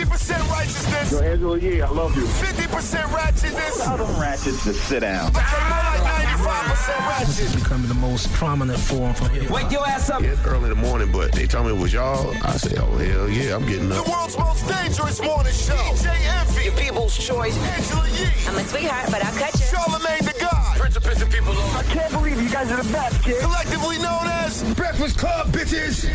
50% righteousness. Yo, Angela Yee, I love you. 50% ratchetness. Tell them ratchets to sit down. Okay, more like 95% ratchet. Becoming the most prominent form for hip-hop. Wake your ass up. It's early in the morning, but they told me it was y'all. I said, oh, hell yeah, I'm getting The up. world's most dangerous morning show. DJ Envy. Your people's choice. Angela Yee. I'm a sweetheart, but I'll cut you. Charlamagne the God. Prince of pissing people off. I can't believe you guys are the best, kid. Collectively known as Breakfast Club, bitches.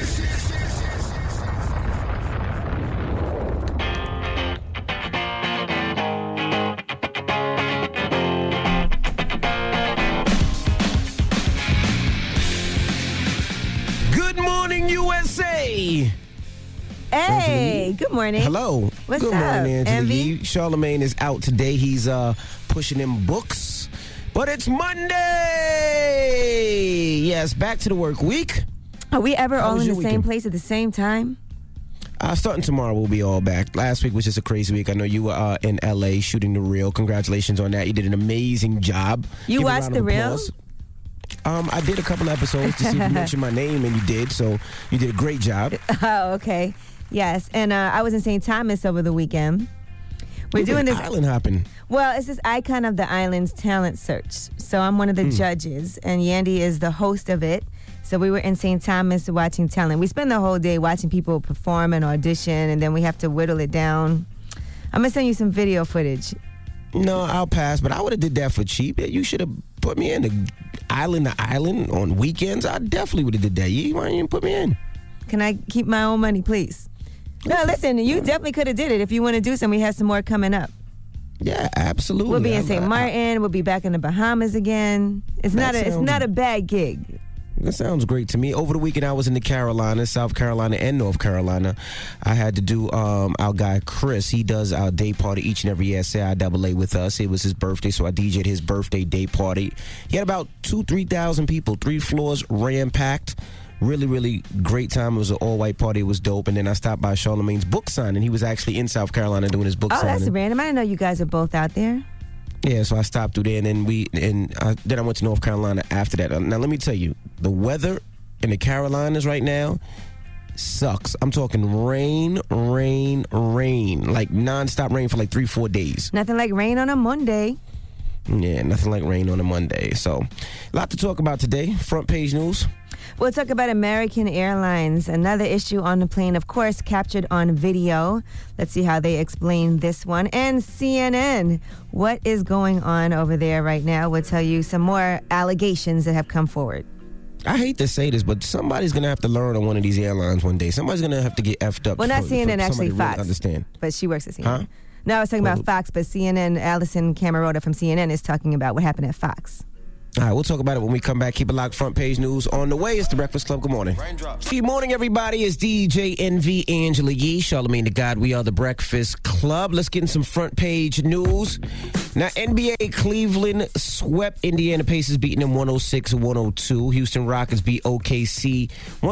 Good morning, USA. Hey, good morning. Hello. What's Good up, morning, Angela Envy? Yee. Charlamagne is out today. He's pushing them books. But it's Monday. Yes, back to the work week. Are we ever How all was in the your same weekend? place at the same time? Starting tomorrow, we'll be all back. Last week was just a crazy week. I know you were in L.A. shooting The Real. Congratulations on that. You did an amazing job. You Give a watched round The of Real? applause. I did a couple episodes to see if you mentioned my name, and you did. So you did a great job. Oh, okay. Yes, and I was in St. Thomas over the weekend. We're doing this. Island hopping. Well, it's this Icon of the Islands talent search. So I'm one of the judges, and Yandy is the host of it. So we were in St. Thomas watching talent. We spend the whole day watching people perform and audition, and then we have to whittle it down. I'm going to send you some video footage. No, I'll pass, but I would have did that for cheap. You should have put me in the island to island on weekends. I definitely would have did that. Why didn't you put me in? Can I keep my own money, please? No, listen, you definitely could have did it. If you want to do some, we have some more coming up. Yeah, absolutely. We'll be in St. Martin. We'll be back in the Bahamas again. It's not a bad gig. That sounds great to me. Over the weekend, I was in the Carolinas, South Carolina, and North Carolina. I had to do our guy Chris. He does our day party each and every year at CIAA with us. It was his birthday, so I DJ'd his birthday day party. He had about 3,000 people, 3 floors, ram-packed. Really, really great time. It was an all-white party. It was dope. And then I stopped by Charlamagne's book signing. He was actually in South Carolina doing his book signing. Oh, that's random. I didn't know you guys are both out there. Yeah, so I stopped through there, and then then I went to North Carolina after that. Now, let me tell you, the weather in the Carolinas right now sucks. I'm talking rain, like nonstop rain for like 3-4 days. Nothing like rain on a Monday. Yeah, nothing like rain on a Monday. So, a lot to talk about today. Front page news. We'll talk about American Airlines, another issue on the plane, of course, captured on video. Let's see how they explain this one. And CNN, what is going on over there right now? We'll tell you some more allegations that have come forward. I hate to say this, but somebody's going to have to learn on one of these airlines one day. Somebody's going to have to get effed up. Well, not CNN, actually Fox. Fox. Understand. But she works at CNN. Huh? No, I was talking about Fox, but CNN, Allison Camerota from CNN is talking about what happened at Fox. All right, we'll talk about it when we come back. Keep it locked. Front page news on the way. It's the Breakfast Club. Good morning. Good morning, everybody. It's DJ Envy, Angela Yee, Charlamagne the God. We are the Breakfast Club. Let's get in some front page news. Now, NBA Cleveland swept Indiana Pacers, beating them 106-102. Houston Rockets beat OKC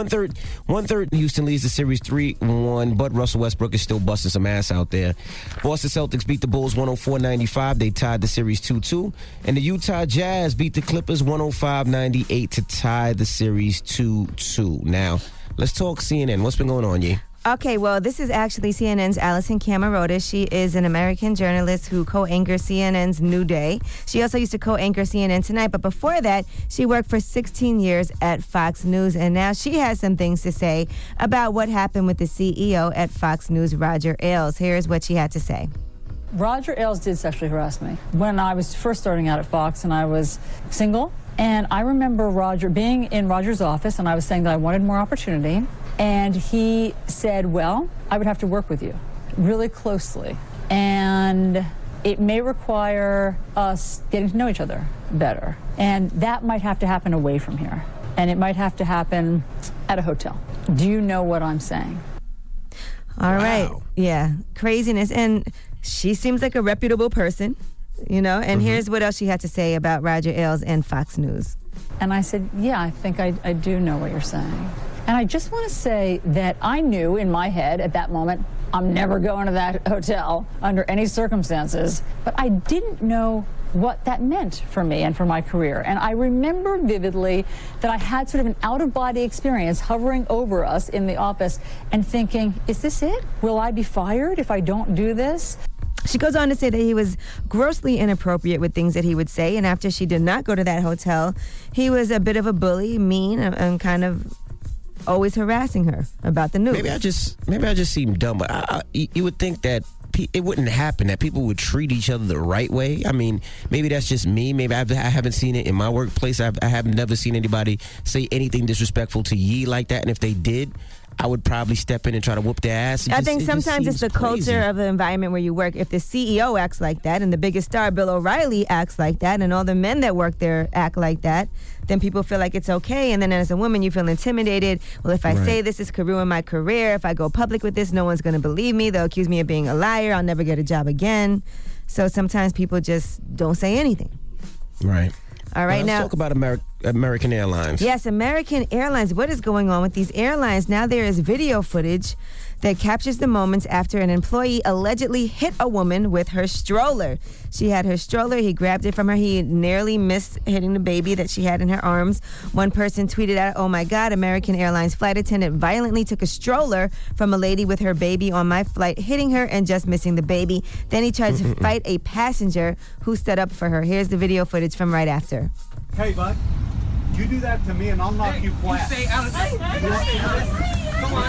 1-3. Houston leads the series 3-1, but Russell Westbrook is still busting some ass out there. Boston Celtics beat the Bulls 104-95. They tied the series 2-2. And the Utah Jazz beat the Clippers 105-98 to tie the series 2-2. Now, let's talk CNN. What's been going on, Yee? Okay, well, this is actually CNN's Allison Camerota. She is an American journalist who co-anchors CNN's New Day. She also used to co-anchor CNN Tonight, but before that, she worked for 16 years at Fox News, and now she has some things to say about what happened with the CEO at Fox News, Roger Ailes. Here's what she had to say. Roger Ailes did sexually harass me when I was first starting out at Fox and I was single. And I remember Roger being in Roger's office and I was saying that I wanted more opportunity. And he said, well, I would have to work with you really closely. And it may require us getting to know each other better. And that might have to happen away from here. And it might have to happen at a hotel. Do you know what I'm saying? All right. Yeah. Craziness. And she seems like a reputable person, you know, and here's what else she had to say about Roger Ailes and Fox News. And I said, yeah, I think I do know what you're saying. And I just want to say that I knew in my head at that moment I'm never going to that hotel under any circumstances. But I didn't know what that meant for me and for my career. And I remember vividly that I had sort of an out-of-body experience hovering over us in the office and thinking, is this it? Will I be fired if I don't do this? She goes on to say that he was grossly inappropriate with things that he would say, and after she did not go to that hotel, he was a bit of a bully, mean, and kind of always harassing her about the news. Maybe I just seem dumb, but you would think that it wouldn't happen, that people would treat each other the right way. I mean, maybe that's just me. Maybe I haven't seen it in my workplace. I have never seen anybody say anything disrespectful to Yee like that, and if they did, I would probably step in and try to whoop their ass. I think sometimes it's the culture of the environment where you work. If the CEO acts like that and the biggest star, Bill O'Reilly, acts like that and all the men that work there act like that, then people feel like it's okay. And then as a woman, you feel intimidated. Well, if I say this could ruin my career. If I go public with this, no one's going to believe me. They'll accuse me of being a liar. I'll never get a job again. So sometimes people just don't say anything. Right. All right, let's talk about American Airlines. Yes, American Airlines. What is going on with these airlines? Now there is video footage that captures the moments after an employee allegedly hit a woman with her stroller. She had her stroller. He grabbed it from her. He nearly missed hitting the baby that she had in her arms. One person tweeted out, "Oh my God, American Airlines flight attendant violently took a stroller from a lady with her baby on my flight, hitting her and just missing the baby. Then he tried to fight a passenger who stood up for her." Here's the video footage from right after. Hey, bud, you do that to me and I'll knock you flat. You stay out of this. Come on,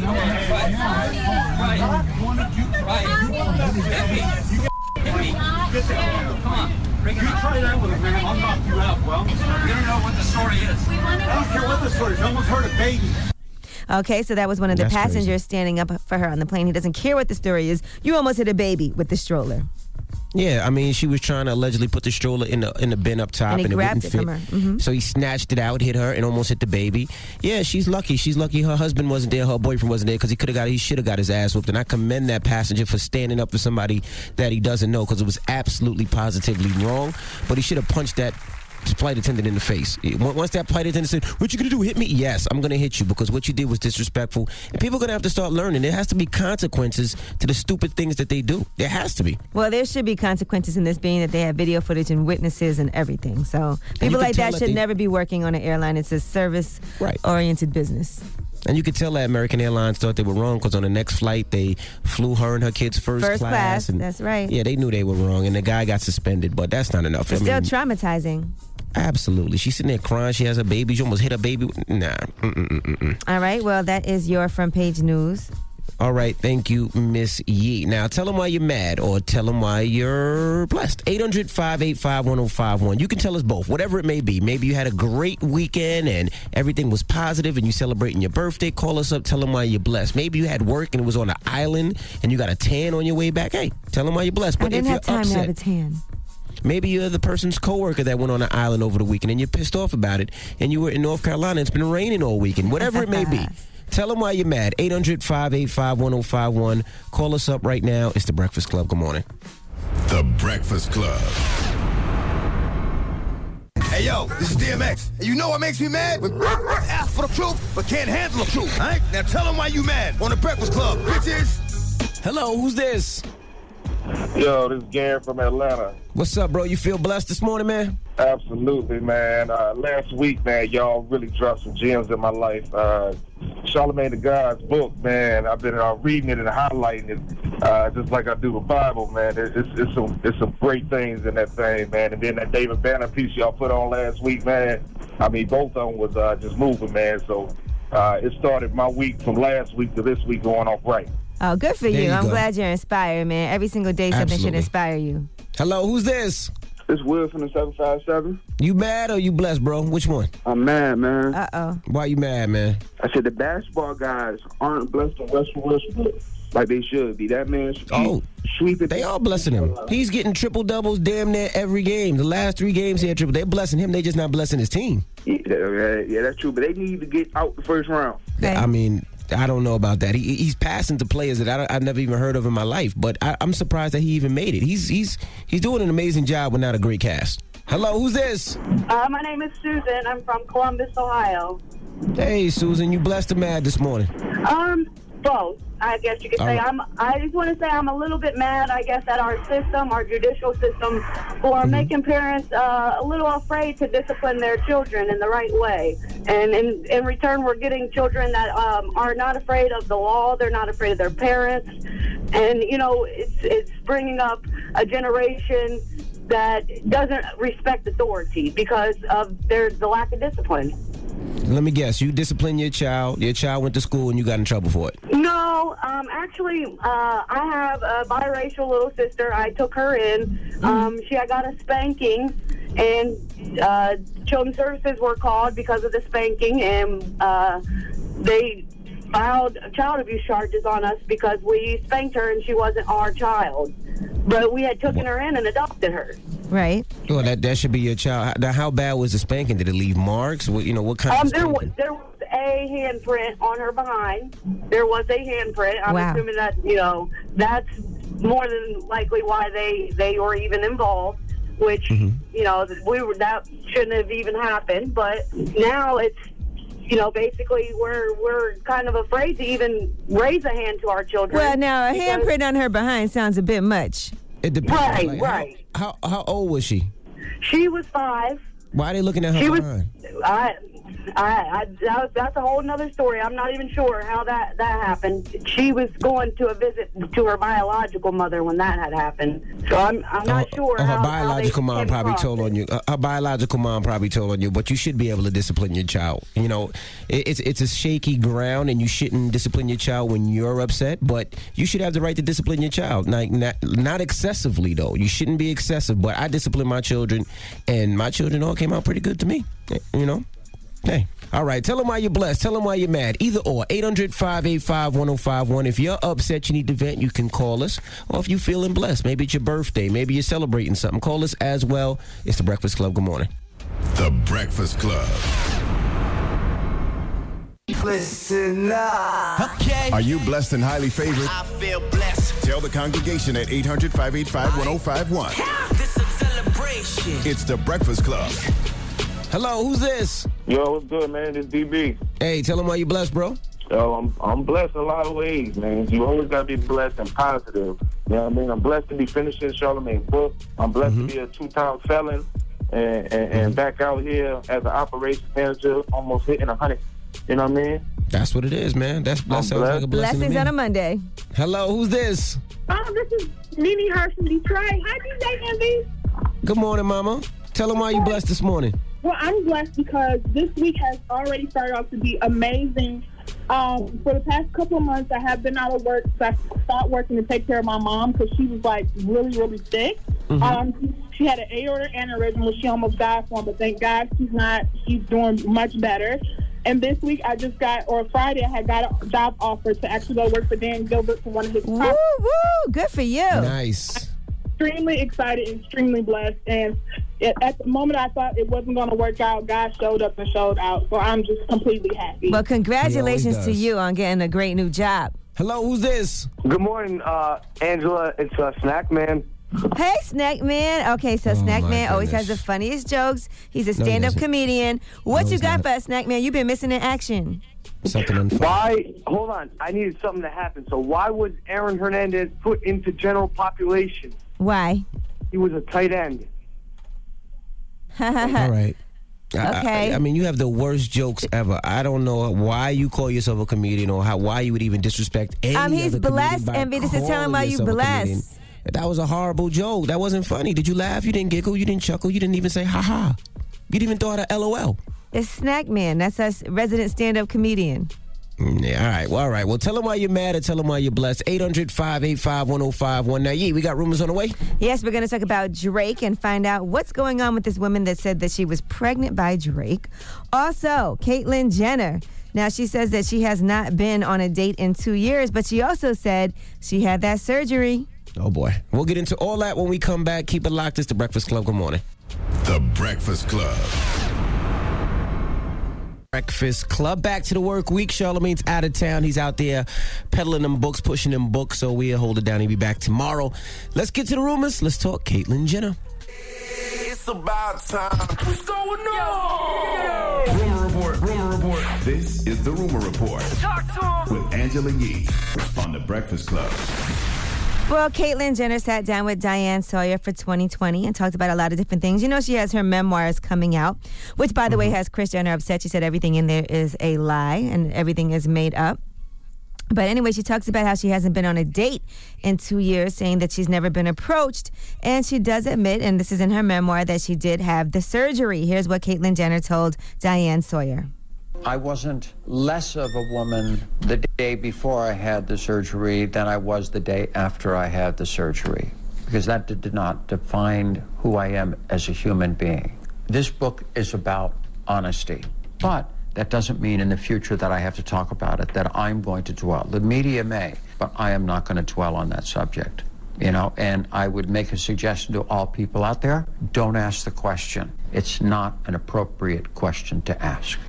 Come on, bring it up. You try that with a man, I'll knock you out, well. We don't know what the story is. I don't care what the story is. I almost hurt a baby. Okay, so that was one of the passengers standing up for her on the plane. He doesn't care what the story is. You almost hit a baby with the stroller. Yeah, I mean, she was trying to allegedly put the stroller in the bin up top, and it grabbed wouldn't it fit. from her. So he snatched it out, hit her, and almost hit the baby. Yeah, she's lucky. She's lucky her husband wasn't there, her boyfriend wasn't there, because he should have got his ass whooped. And I commend that passenger for standing up for somebody that he doesn't know, because it was absolutely positively wrong. But he should have punched that flight attendant in the face. Once that flight attendant said, "What you gonna do, hit me?" Yes, I'm gonna hit you, because what you did was disrespectful. And people are gonna have to start learning. There has to be consequences to the stupid things that they do. There has to be. Well, there should be consequences in this, being that they have video footage and witnesses and everything. So people like that should never be working on an airline. It's a service-oriented business. And you could tell that American Airlines thought they were wrong, because on the next flight, they flew her and her kids first class. And that's right. Yeah, they knew they were wrong, and the guy got suspended, but that's not enough. It's still traumatizing. Absolutely. She's sitting there crying. She has a baby. She almost hit her baby. Nah. All right. Well, that is your front page news. All right. Thank you, Miss Yee. Now, tell them why you're mad, or tell them why you're blessed. 800-585-1051. You can tell us both, whatever it may be. Maybe you had a great weekend and everything was positive and you celebrating your birthday. Call us up. Tell them why you're blessed. Maybe you had work and it was on an island and you got a tan on your way back. Hey, tell them why you're blessed. But I didn't have time to have a tan. Maybe you're the person's coworker that went on an island over the weekend and you're pissed off about it, and you were in North Carolina. It's been raining all weekend. Whatever it may be. Tell them why you're mad. 800-585-1051. Call us up right now. It's The Breakfast Club. Good morning. The Breakfast Club. Hey, yo, this is DMX. And you know what makes me mad? When ask for the truth, but can't handle the truth. All right? Now tell them why you mad on The Breakfast Club. Bitches. Hello, who's this? Yo, this is Gary from Atlanta. What's up, bro? You feel blessed this morning, man? Absolutely, man. Last week, man, y'all really dropped some gems in my life. Charlamagne the God's book, man. I've been reading it and highlighting it, just like I do the Bible, man. It's some great things in that thing, man. And then that David Banner piece y'all put on last week, man. I mean, both of them was just moving, man. So it started my week from last week to this week going off right. Oh, good for you. I'm glad you're inspired, man. Every single day something should inspire you. Hello, who's this? It's Will from the 757. You mad or you blessed, bro? Which one? I'm mad, man. Uh-oh. Why you mad, man? I said the basketball guys aren't blessed in Westbrook like they should be. That man should sweep it. They are blessing him. He's getting triple-doubles damn near every game. The last 3 games he had triple. They're blessing him. They just not blessing his team. Yeah, that's true. But they need to get out the first round. Okay. I mean, I don't know about that. He's passing to players that I've never even heard of in my life. But I'm surprised that he even made it. He's doing an amazing job with not a great cast. Hello, who's this? My name is Susan. I'm from Columbus, Ohio. Hey, Susan, you blessed or mad this morning? both, I guess you could say. I just want to say I'm a little bit mad, I guess, at our system, our judicial system, for making parents a little afraid to discipline their children in the right way. And in return, we're getting children that are not afraid of the law. They're not afraid of their parents. And, you know, it's bringing up a generation that doesn't respect authority because of the lack of discipline. Let me guess. You disciplined your child. Your child went to school and you got in trouble for it. No, actually, I have a biracial little sister. I took her in. I got a spanking, and Children's Services were called because of the spanking, and they filed child abuse charges on us because we spanked her and she wasn't our child. But we had taken her in and adopted her. Right. Well, that should be your child. Now, how bad was the spanking? Did it leave marks? What kind of spanking? There was a handprint on her behind. There was a handprint. I'm assuming that, that's more than likely why they were even involved, which, that shouldn't have even happened. But now it's, basically we're kind of afraid to even raise a hand to our children. Well, now, a handprint on her behind sounds a bit much. It depends. Right. How old was she? She was 5. Why are they looking at her behind? That's a whole nother story. I'm not even sure how that happened. She was going to a visit to her biological mother when that had happened. So I'm not sure how her biological mom probably told on you. Her biological mom probably told on you, but you should be able to discipline your child. It's a shaky ground, and you shouldn't discipline your child when you're upset, but you should have the right to discipline your child. Not excessively, though. You shouldn't be excessive, but I discipline my children, and my children all came out pretty good to me, Hey, all right. Tell them why you're blessed. Tell them why you're mad. Either or. 800-585-1051. If you're upset, you need to vent, you can call us. Or if you're feeling blessed, maybe it's your birthday, maybe you're celebrating something, call us as well. It's The Breakfast Club. Good morning. The Breakfast Club. Listen up. Okay. Are you blessed and highly favored? I feel blessed. Tell the congregation at 800-585-1051. This is a celebration. It's The Breakfast Club. Hello, who's this? Yo, what's good, man? It's DB. Hey, tell them why you blessed, bro. Yo, I'm blessed in a lot of ways, man. You always got to be blessed and positive. You know what I mean? I'm blessed to be finishing Charlamagne's book. I'm blessed to be a 2-time felon and back out here as an operations manager, almost hitting 100. You know what I mean? That's what it is, man. That sounds like a blessing. Blessings on a Monday. Hello, who's this? This is Nene Hurst from Detroit. Hi, DJ Envy. Good morning, Mama. Tell them why you blessed this morning. Well, I'm blessed because this week has already started off to be amazing. For the past couple of months, I have been out of work, so I stopped working to take care of my mom because she was, really, really sick. She had an aortic aneurysm, which she almost died from, but thank God she's doing much better. And this week, Friday, I had got a job offer to actually go work for Dan Gilbert for one of his properties. Woo! Good for you. Nice. Extremely excited, extremely blessed, and at the moment I thought it wasn't going to work out, God showed up and showed out, so I'm just completely happy. Well, congratulations to you on getting a great new job. Hello, who's this? Good morning, Angela. It's Snack Man. Hey, Snack Man. Okay, so Snack Man always has the funniest jokes. He's a stand-up comedian. What you got for us, Snack Man? You've been missing in action. Something unfunny. Why? Hold on. I needed something to happen. So why was Aaron Hernandez put into general population? Why? He was a tight end. All right. Okay. I mean, you have the worst jokes ever. I don't know why you call yourself a comedian or why you would even disrespect any he's other blessed, comedian by and this is telling why you blessed. That was a horrible joke. That wasn't funny. Did you laugh? You didn't giggle? You didn't chuckle? You didn't even say ha-ha? You didn't even throw out a LOL? It's Snack Man. That's us resident stand-up comedian. Yeah, all right. Well, tell them why you're mad and tell them why you're blessed. 800-585-1051. Now, we got rumors on the way? Yes, we're going to talk about Drake and find out what's going on with this woman that said that she was pregnant by Drake. Also, Caitlyn Jenner. Now, she says that she has not been on a date in 2 years, but she also said she had that surgery. Oh, boy. We'll get into all that when we come back. Keep it locked. It's The Breakfast Club. Good morning. The Breakfast Club. Breakfast Club. Back to the work week. Charlamagne's out of town. He's out there peddling them books, pushing them books, so we'll hold it down. He'll be back tomorrow. Let's get to the rumors. Let's talk Caitlyn Jenner. It's about time. What's going on? Rumor report. This is The Rumor Report with Angela Yee on The Breakfast Club. Well, Caitlyn Jenner sat down with Diane Sawyer for 2020 and talked about a lot of different things. You know, she has her memoirs coming out, which, by the way, has Kris Jenner upset. She said everything in there is a lie and everything is made up. But anyway, she talks about how she hasn't been on a date in 2 years, saying that she's never been approached. And she does admit, and this is in her memoir, that she did have the surgery. Here's what Caitlyn Jenner told Diane Sawyer. I wasn't less of a woman the day before I had the surgery than I was the day after I had the surgery, because that did not define who I am as a human being. This book is about honesty, but that doesn't mean in the future that I have to talk about it, that I'm going to dwell. The media may, but I am not going to dwell on that subject. You know, and I would make a suggestion to all people out there, don't ask the question. It's not an appropriate question to ask.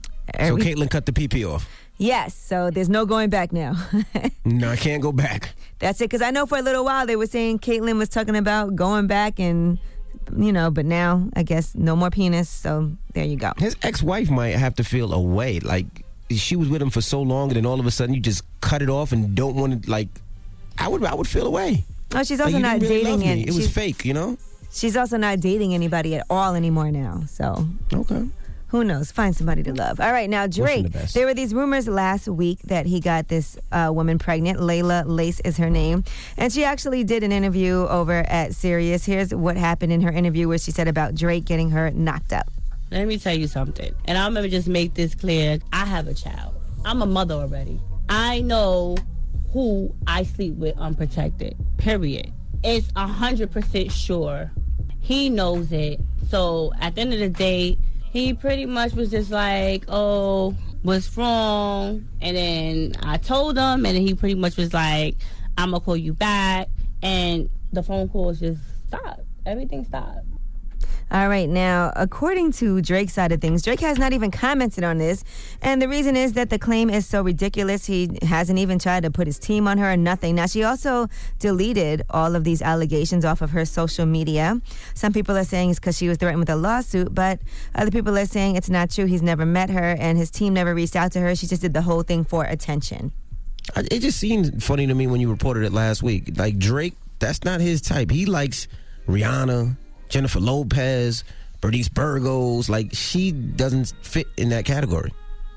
So Caitlyn cut the PP off. Yes, so there's no going back now. No, I can't go back. That's it, because I know for a little while they were saying Caitlyn was talking about going back and, you know, but now I guess no more penis, so there you go. His ex-wife might have to feel away. Like, she was with him for so long and then all of a sudden you just cut it off and don't want to, like, I would feel away. Oh, she's also like, not really dating. And it was fake, you know? She's also not dating anybody at all anymore now, so. Okay. Who knows? Find somebody to love. All right, now Drake. There were these rumors last week that he got this woman pregnant. Layla Lace is her name. And she actually did an interview over at Sirius. Here's what happened in her interview where she said about Drake getting her knocked up. Let me tell you something. And I'm going to just make this clear. I have a child. I'm a mother already. I know who I sleep with unprotected, period. It's 100% sure. He knows it. So at the end of the day, he pretty much was just like, oh, what's wrong? And then I told him, and then he pretty much was like, I'm going to call you back. And the phone calls just stopped. Everything stopped. All right, now, according to Drake's side of things, Drake has not even commented on this. And the reason is that the claim is so ridiculous. He hasn't even tried to put his team on her or nothing. Now, she also deleted all of these allegations off of her social media. Some people are saying it's because she was threatened with a lawsuit, but other people are saying it's not true. He's never met her, and his team never reached out to her. She just did the whole thing for attention. It just seemed funny to me when you reported it last week. Like, Drake, that's not his type. He likes Rihanna, Jennifer Lopez, Bernice Burgos. Like, she doesn't fit in that category.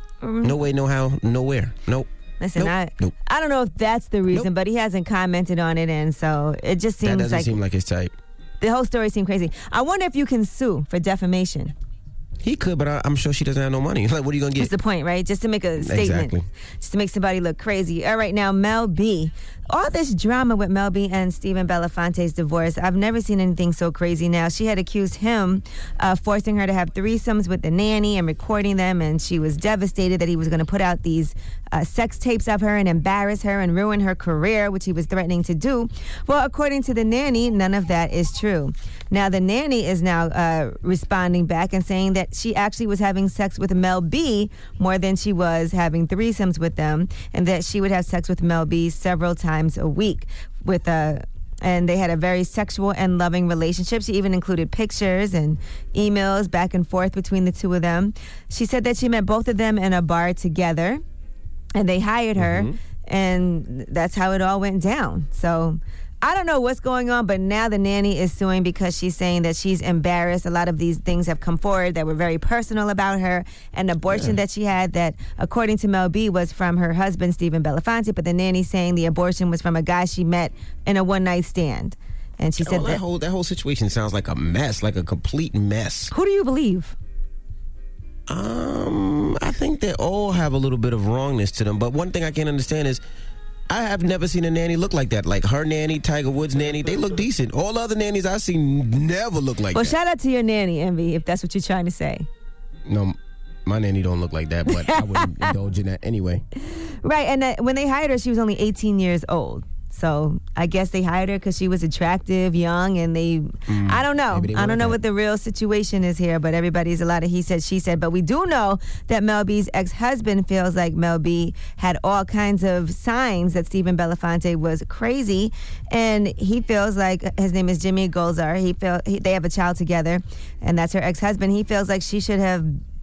No way, no how, nowhere. Nope. Listen, I don't know if that's the reason, but he hasn't commented on it, and so it just seems like... That doesn't seem like his type. The whole story seemed crazy. I wonder if you can sue for defamation. He could, but I'm sure she doesn't have no money. Like, what are you going to get? That's the point, right? Just to make a statement. Exactly. Just to make somebody look crazy. All right, now, Mel B. All this drama with Mel B and Stephen Belafonte's divorce, I've never seen anything so crazy. Now, she had accused him of forcing her to have threesomes with the nanny and recording them, and she was devastated that he was going to put out these sex tapes of her and embarrass her and ruin her career, which he was threatening to do. Well, according to the nanny, none of that is true. Now, the nanny is now responding back and saying that she actually was having sex with Mel B more than she was having threesomes with them, and that she would have sex with Mel B several times a week with and they had a very sexual and loving relationship. She even included pictures and emails back and forth between the two of them. She said that she met both of them in a bar together, and they hired her, and that's how it all went down. So I don't know what's going on, but now the nanny is suing because she's saying that she's embarrassed. A lot of these things have come forward that were very personal about her. An abortion that she had that, according to Mel B, was from her husband, Stephen Belafonte, but the nanny's saying the abortion was from a guy she met in a one-night stand. And she said that whole situation sounds like a mess, like a complete mess. Who do you believe? I think they all have a little bit of wrongness to them, but one thing I can't understand is I have never seen a nanny look like that. Like her nanny, Tiger Woods' nanny, they look decent. All other nannies I've seen never look like that. Well, shout out to your nanny, Envy, if that's what you're trying to say. No, my nanny don't look like that, but I wouldn't indulge in that anyway. Right, and when they hired her, she was only 18 years old. So I guess they hired her because she was attractive, young, and I don't know. I don't know what the real situation is here, but everybody's a lot of he said, she said. But we do know that Mel B's ex-husband feels like Mel B had all kinds of signs that Stephen Belafonte was crazy, and he feels like, his name is Jimmy Golzar, they have a child together, and that's her ex-husband. He feels like she should have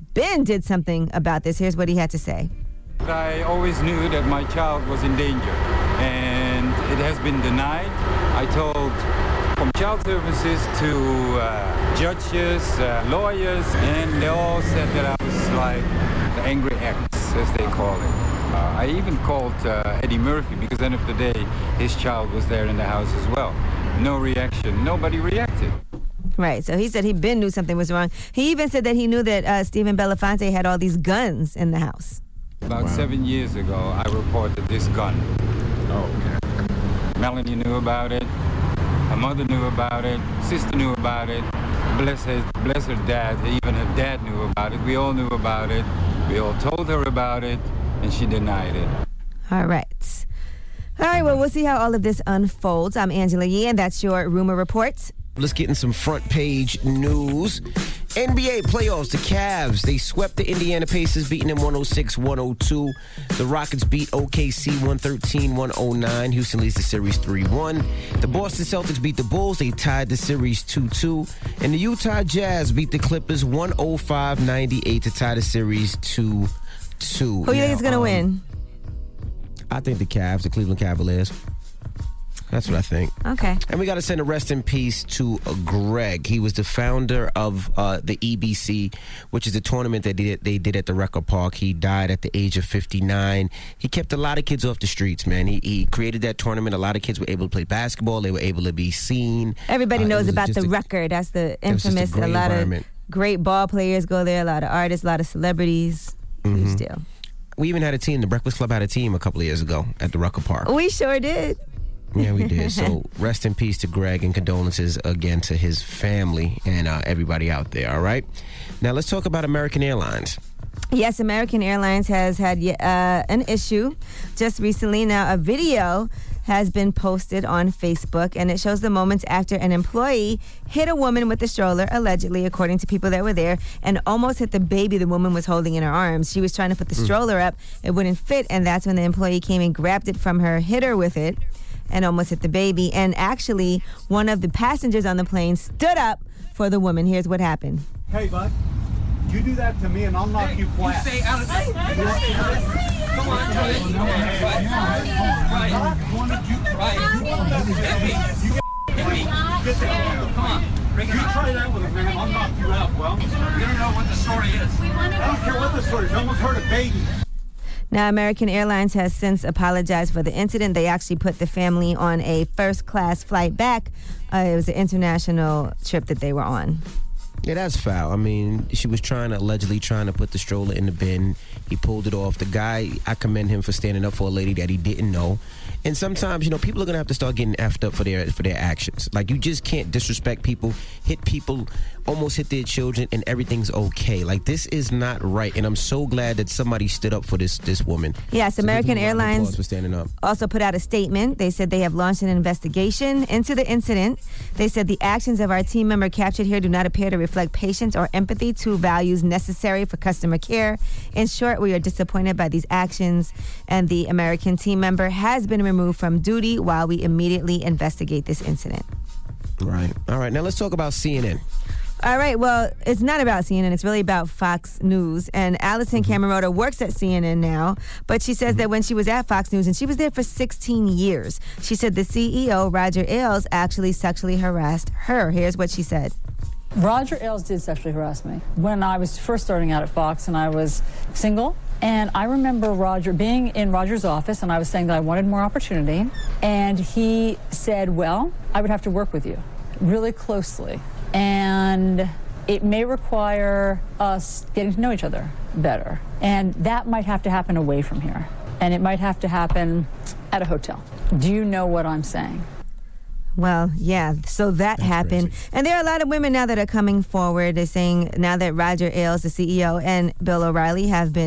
Ben did something about this. Here's what he had to say. I always knew that my child was in danger, and it has been denied. I told from child services to judges, lawyers, and they all said that I was like the angry ex, as they call it. I even called Eddie Murphy, because end of the day, his child was there in the house as well. No reaction. Nobody reacted. Right, so he said he knew something was wrong. He even said that he knew that Stephen Belafonte had all these guns in the house. About 7 years ago, I reported this gun. Oh, okay. Melanie knew about it. Her mother knew about it. Sister knew about it. Bless her dad. Even her dad knew about it. We all knew about it. We all told her about it, and she denied it. All right. All right, well, we'll see how all of this unfolds. I'm Angela Yee, and that's your Rumor Report. Let's get in some front page news. NBA playoffs, the Cavs, they swept the Indiana Pacers, beating them 106-102. The Rockets beat OKC 113-109. Houston leads the series 3-1. The Boston Celtics beat the Bulls. They tied the series 2-2. And the Utah Jazz beat the Clippers 105-98 to tie the series 2-2. Who do you think is going to win? I think the Cavs, the Cleveland Cavaliers. That's what I think. Okay. And we got to send a rest in peace to Greg. He was the founder of the EBC, which is a tournament that they did at the Record Park. He died at the age of 59. He kept a lot of kids off the streets, man. He created that tournament. A lot of kids were able to play basketball. They were able to be seen. Everybody knows about the Record. That's the infamous. A lot of great ball players go there. A lot of artists, a lot of celebrities. Huge deal. We even had a team. The Breakfast Club had a team a couple of years ago at the Record Park. We sure did. Yeah, we did. So rest in peace to Greg, and condolences again to his family and everybody out there, all right? Now let's talk about American Airlines. Yes, American Airlines has had an issue just recently. Now, a video has been posted on Facebook, and it shows the moments after an employee hit a woman with a stroller, allegedly, according to people that were there, and almost hit the baby the woman was holding in her arms. She was trying to put the stroller up. It wouldn't fit, and that's when the employee came and grabbed it from her, hit her with it, and almost hit the baby. And actually, one of the passengers on the plane stood up for the woman. Here's what happened. Hey, bud, you do that to me and I'll knock you flat. You stay out of this. Come on, Come on. You try that with a man, I'll knock you out, well. You don't know what the story is. I don't care what the story is. You almost hurt a baby. Now, American Airlines has since apologized for the incident. They actually put the family on a first-class flight back. It was an international trip that they were on. Yeah, that's foul. I mean, she was allegedly trying to put the stroller in the bin. He pulled it off. The guy, I commend him for standing up for a lady that he didn't know. And sometimes, people are going to have to start getting effed up for their actions. Like, you just can't disrespect people, hit people, almost hit their children, and everything's okay. Like, this is not right. And I'm so glad that somebody stood up for this woman. Yes, so American Airlines for standing up. Also put out a statement. They said they have launched an investigation into the incident. They said the actions of our team member captured here do not appear to reflect patience or empathy, two values necessary for customer care. In short, we are disappointed by these actions, and the American team member has been removed from duty while we immediately investigate this incident. Right. All right. Now let's talk about CNN. All right. Well, it's not about CNN. It's really about Fox News. And Alison Camerota works at CNN now, but she says that when she was at Fox News, and she was there for 16 years, she said the CEO, Roger Ailes, actually sexually harassed her. Here's what she said. Roger Ailes did sexually harass me when I was first starting out at Fox and I was single. And I remember Roger being in Roger's office, and I was saying that I wanted more opportunity. And he said, well, I would have to work with you really closely. And it may require us getting to know each other better. And that might have to happen away from here. And it might have to happen at a hotel. Do you know what I'm saying? Well, yeah, so that happened. Crazy. And there are a lot of women now that are coming forward. They're saying now that Roger Ailes, the CEO, and Bill O'Reilly have been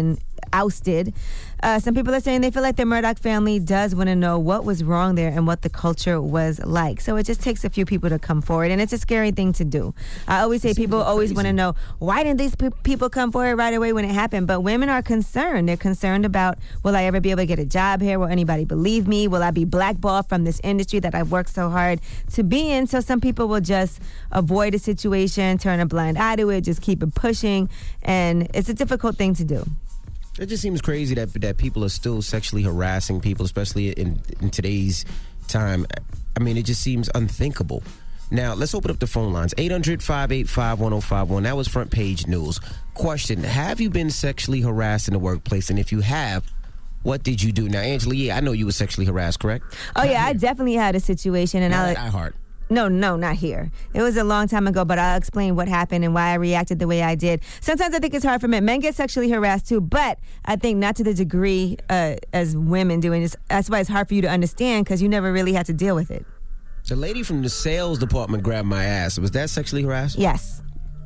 ousted. Some people are saying they feel like the Murdaugh family does want to know what was wrong there and what the culture was like. So it just takes a few people to come forward, and it's a scary thing to do. I always say people always want to know, why didn't these people come forward right away when it happened? But women are concerned. They're concerned about, will I ever be able to get a job here? Will anybody believe me? Will I be blackballed from this industry that I've worked so hard to be in? So some people will just avoid a situation, turn a blind eye to it, just keep it pushing, and it's a difficult thing to do. It just seems crazy that people are still sexually harassing people, especially in today's time. I mean, it just seems unthinkable. Now, let's open up the phone lines. 800-585-1051. That was Front Page News. Question, have you been sexually harassed in the workplace? And if you have, what did you do? Now, Angela, I know you were sexually harassed, correct? Oh, yeah, I definitely had a situation. And Not at iHeart. No, not here. It was a long time ago, but I'll explain what happened and why I reacted the way I did. Sometimes I think it's hard for men. Men get sexually harassed too, but I think not to the degree as women do. And that's why it's hard for you to understand, because you never really had to deal with it. The lady from the sales department grabbed my ass. Was that sexually harassment? Yes.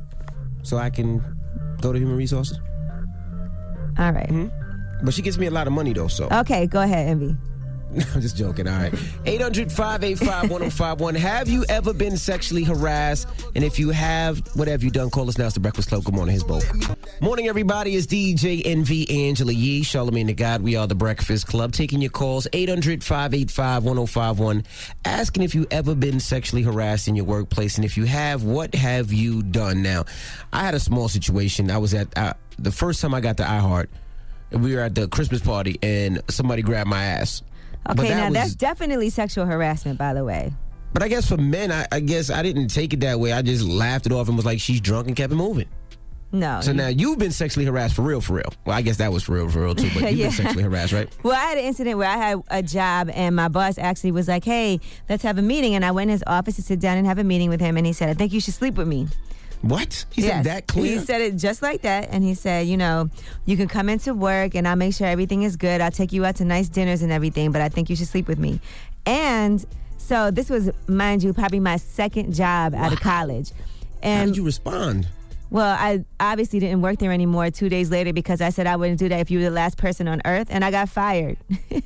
So I can go to Human Resources? All right. Mm-hmm. But she gives me a lot of money, though, so. Okay, go ahead, Envy. I'm just joking. All right. 800-585-1051. Have you ever been sexually harassed? And if you have, what have you done? Call us now. It's the Breakfast Club. Good morning. Here's both. Morning, everybody. It's DJ NV, Angela Yee, Charlamagne the God. We are the Breakfast Club. Taking your calls. 800-585-1051. Asking if you ever been sexually harassed in your workplace. And if you have, what have you done? Now, I had a small situation. I was at the first time I got to iHeart. We were at the Christmas party, and somebody grabbed my ass. Okay, now that's definitely sexual harassment, by the way. But I guess for men, I guess I didn't take it that way. I just laughed it off and was like, she's drunk, and kept it moving. No. So now you've been sexually harassed for real, for real. Well, I guess that was for real too, but you've been sexually harassed, right? Well, I had an incident where I had a job, and my boss actually was like, hey, let's have a meeting. And I went in his office to sit down and have a meeting with him, and he said, I think you should sleep with me. What? He said that clear? He said it just like that, and he said, you know, you can come into work, and I'll make sure everything is good. I'll take you out to nice dinners and everything, but I think you should sleep with me. And so this was, mind you, probably my second job out of college. And how did you respond? Well, I obviously didn't work there anymore 2 days later, because I said I wouldn't do that if you were the last person on earth, and I got fired.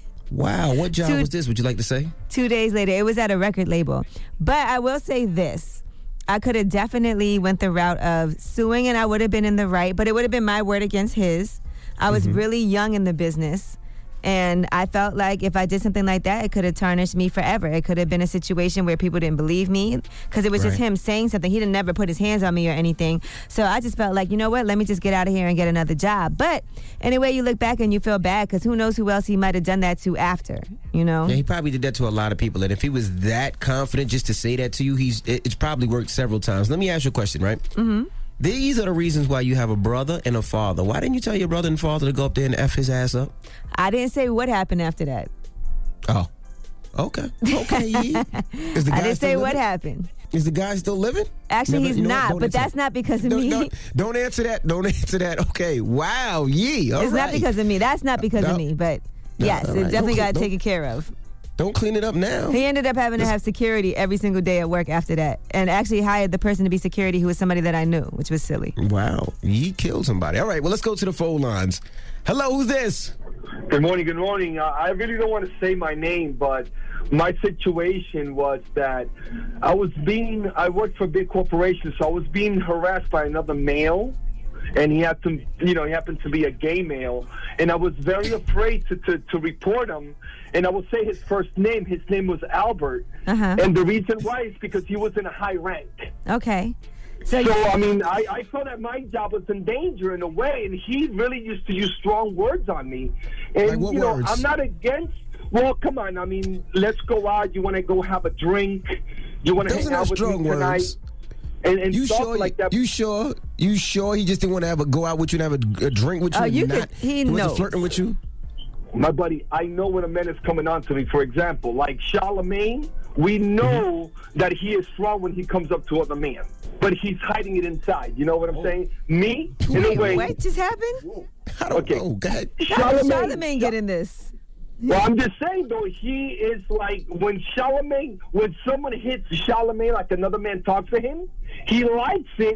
Wow, what job was this? Would you like to say? 2 days later. It was at a record label. But I will say this. I could have definitely went the route of suing, and I would have been in the right, but it would have been my word against his. I was really young in the business, and I felt like if I did something like that, it could have tarnished me forever. It could have been a situation where people didn't believe me, because it was just him saying something. He didn't never put his hands on me or anything. So I just felt like, you know what, let me just get out of here and get another job. But anyway, you look back and you feel bad, because who knows who else he might have done that to after, you know? Yeah, he probably did that to a lot of people. And if he was that confident just to say that to you, it's probably worked several times. Let me ask you a question, right? Mm-hmm. These are the reasons why you have a brother and a father. Why didn't you tell your brother and father to go up there and F his ass up? I didn't say what happened after that. Oh, okay. Okay. I didn't say what happened. Is the guy still living? Actually, he's not, but that's not because of me. Don't answer that. Don't answer that. Okay. Wow. Yee. It's not because of me. That's not because of me, but yes, it definitely got taken care of. Don't clean it up now. He ended up having to have security every single day at work after that, and actually hired the person to be security who was somebody that I knew, which was silly. Wow. He killed somebody. All right, well, let's go to the phone lines. Hello, who's this? Good morning. I really don't want to say my name, but my situation was that I worked for a big corporation, so I was being harassed by another male. And he happened to be a gay male, and I was very afraid to report him. And I will say his first name. His name was Albert, and the reason why is because he was in a high rank. Okay. So I mean, I felt that my job was in danger in a way, and he really used to use strong words on me. And like what words? I'm not against. Well, come on. I mean, let's go out. You want to go have a drink? You want to hang out with me tonight? And you stuff sure? Like that. You sure? You sure he just didn't want to go out with you and have a drink with you? He wasn't knows. Flirting with you? My buddy, I know when a man is coming on to me. For example, like Charlamagne, we know that he is strong when he comes up to other men, but he's hiding it inside. You know what I'm saying? Me, in a way. What just happened? I don't know. Go ahead. How did Charlamagne get in this? Well, I'm just saying, though, he is like, when someone hits Charlamagne like another man talks to him, he likes it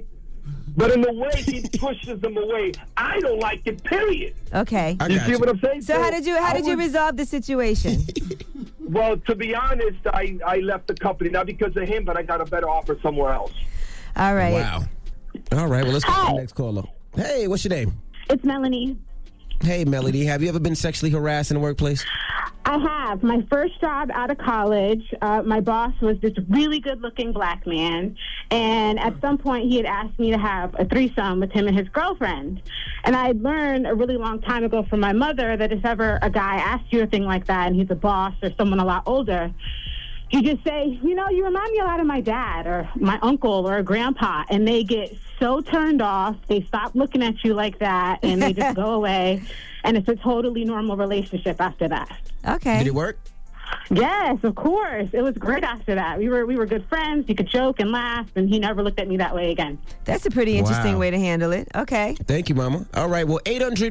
But in the way he pushes them away, I don't like it, period. Okay. You see what I'm saying? So how did you resolve the situation? Well, to be honest, I left the company, not because of him, but I got a better offer somewhere else. All right. Wow. All right, well, let's go to the next caller. Hey, what's your name? It's Melanie. Hey, Melody, have you ever been sexually harassed in the workplace? I have. My first job out of college, my boss was this really good-looking black man, and at some point he had asked me to have a threesome with him and his girlfriend. And I had learned a really long time ago from my mother that if ever a guy asks you a thing like that and he's a boss or someone a lot older, you just say, you know, you remind me a lot of my dad or my uncle or a grandpa, and they get so turned off, they stop looking at you like that, and they just go away, and it's a totally normal relationship after that. Okay. Did it work? Yes, of course. It was great after that. We were good friends. You could joke and laugh, and he never looked at me that way again. That's a pretty interesting way to handle it. Okay. Thank you, Mama. All right, well,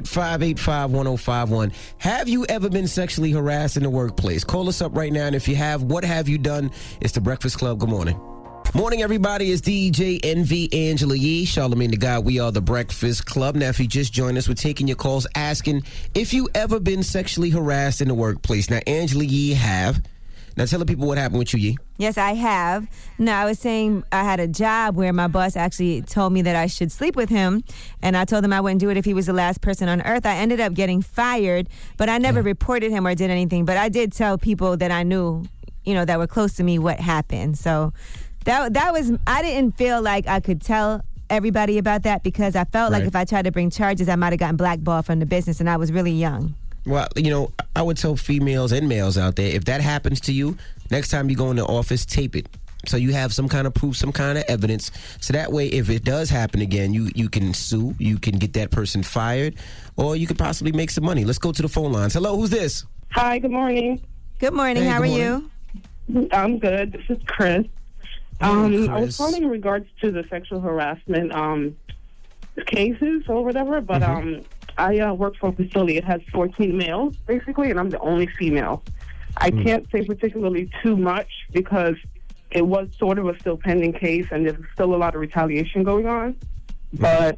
800-585-1051. Have you ever been sexually harassed in the workplace? Call us up right now, and if you have, what have you done? It's The Breakfast Club. Good morning. Morning, everybody. It's DJ NV Angela Yee, Charlamagne the God. We are The Breakfast Club. Now, if you just joined us, we're taking your calls asking if you ever been sexually harassed in the workplace. Now, Angela Yee have. Now, tell the people what happened with you, Yee. Yes, I have. No, I was saying I had a job where my boss actually told me that I should sleep with him, and I told him I wouldn't do it if he was the last person on earth. I ended up getting fired, but I never reported him or did anything. But I did tell people that I knew, you know, that were close to me what happened. So that was, I didn't feel like I could tell everybody about that because I felt like if I tried to bring charges, I might have gotten blackballed from the business, and I was really young. Well, you know, I would tell females and males out there, if that happens to you, next time you go in the office, tape it. So you have some kind of proof, some kind of evidence. So that way, if it does happen again, you can sue, you can get that person fired, or you could possibly make some money. Let's go to the phone lines. Hello, who's this? Hi, good morning. Good morning. Hey, How good are morning. you? I'm good. This is Chris. Hey, Chris. I was calling in regards to the sexual harassment cases or whatever, but I work for a facility. It has 14 males, basically, and I'm the only female. I can't say particularly too much because it was sort of a still pending case, and there's still a lot of retaliation going on. But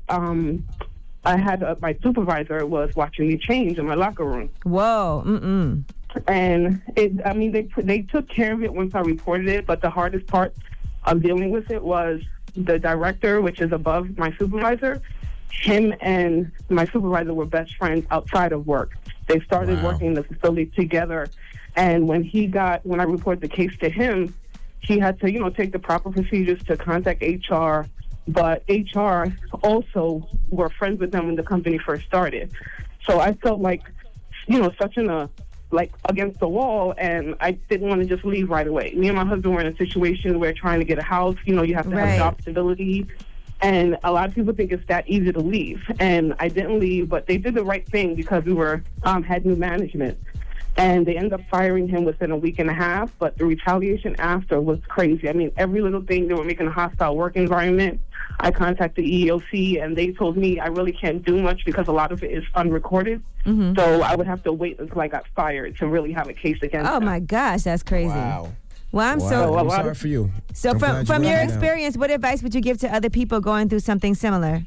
I had my supervisor was watching me change in my locker room. Whoa. Mm-mm. And they took care of it once I reported it, but the hardest part of dealing with it was the director, which is above my supervisor. Him and my supervisor were best friends outside of work. They started working in the facility together, and when I reported the case to him, he had to, take the proper procedures to contact HR, but HR also were friends with them when the company first started. So I felt like, such against the wall, and I didn't want to just leave right away. Me and my husband were in a situation where trying to get a house, you have to have job stability, and a lot of people think it's that easy to leave. And I didn't leave, but they did the right thing because we had new management. And they ended up firing him within a week and a half, but the retaliation after was crazy. I mean, every little thing, they were making a hostile work environment. I contacted EEOC, and they told me I really can't do much because a lot of it is unrecorded. Mm-hmm. So I would have to wait until I got fired to really have a case against them. My gosh, that's crazy. Wow. Well, I'm I'm sorry for you. So from your experience, what advice would you give to other people going through something similar?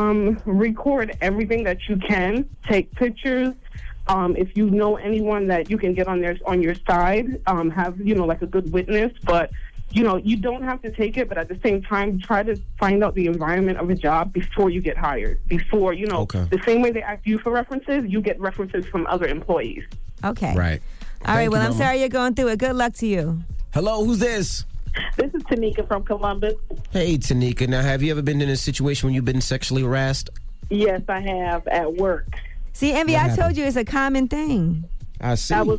Record everything that you can. Take pictures. If you know anyone that you can get on your side, have, like a good witness. But, you don't have to take it. But at the same time, try to find out the environment of a job before you get hired. Before, the same way they ask you for references, you get references from other employees. Okay. Right. All right. Well, you, I'm Mama. sorry you're going through it. Good luck to you. Hello, who's this? This is Tanika from Columbus. Hey, Tanika. Now, have you ever been in a situation when you've been sexually harassed? Yes, I have at work. See, Envy, I told you it's a common thing. I see. I was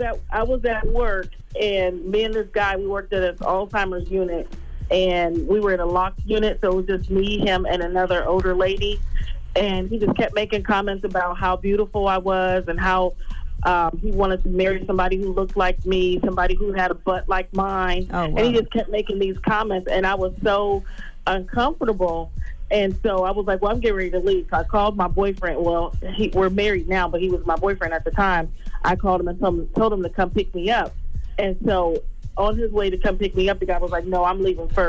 at work, and me and this guy, we worked at an Alzheimer's unit, and we were in a locked unit, so it was just me, him, and another older lady. And he just kept making comments about how beautiful I was and how he wanted to marry somebody who looked like me, somebody who had a butt like mine. Oh, wow. And he just kept making these comments, and I was so uncomfortable. And so I was like, well, I'm getting ready to leave. So I called my boyfriend. Well, we're married now, but he was my boyfriend at the time. I called him and told him to come pick me up. And so on his way to come pick me up, the guy was like, no, I'm leaving first.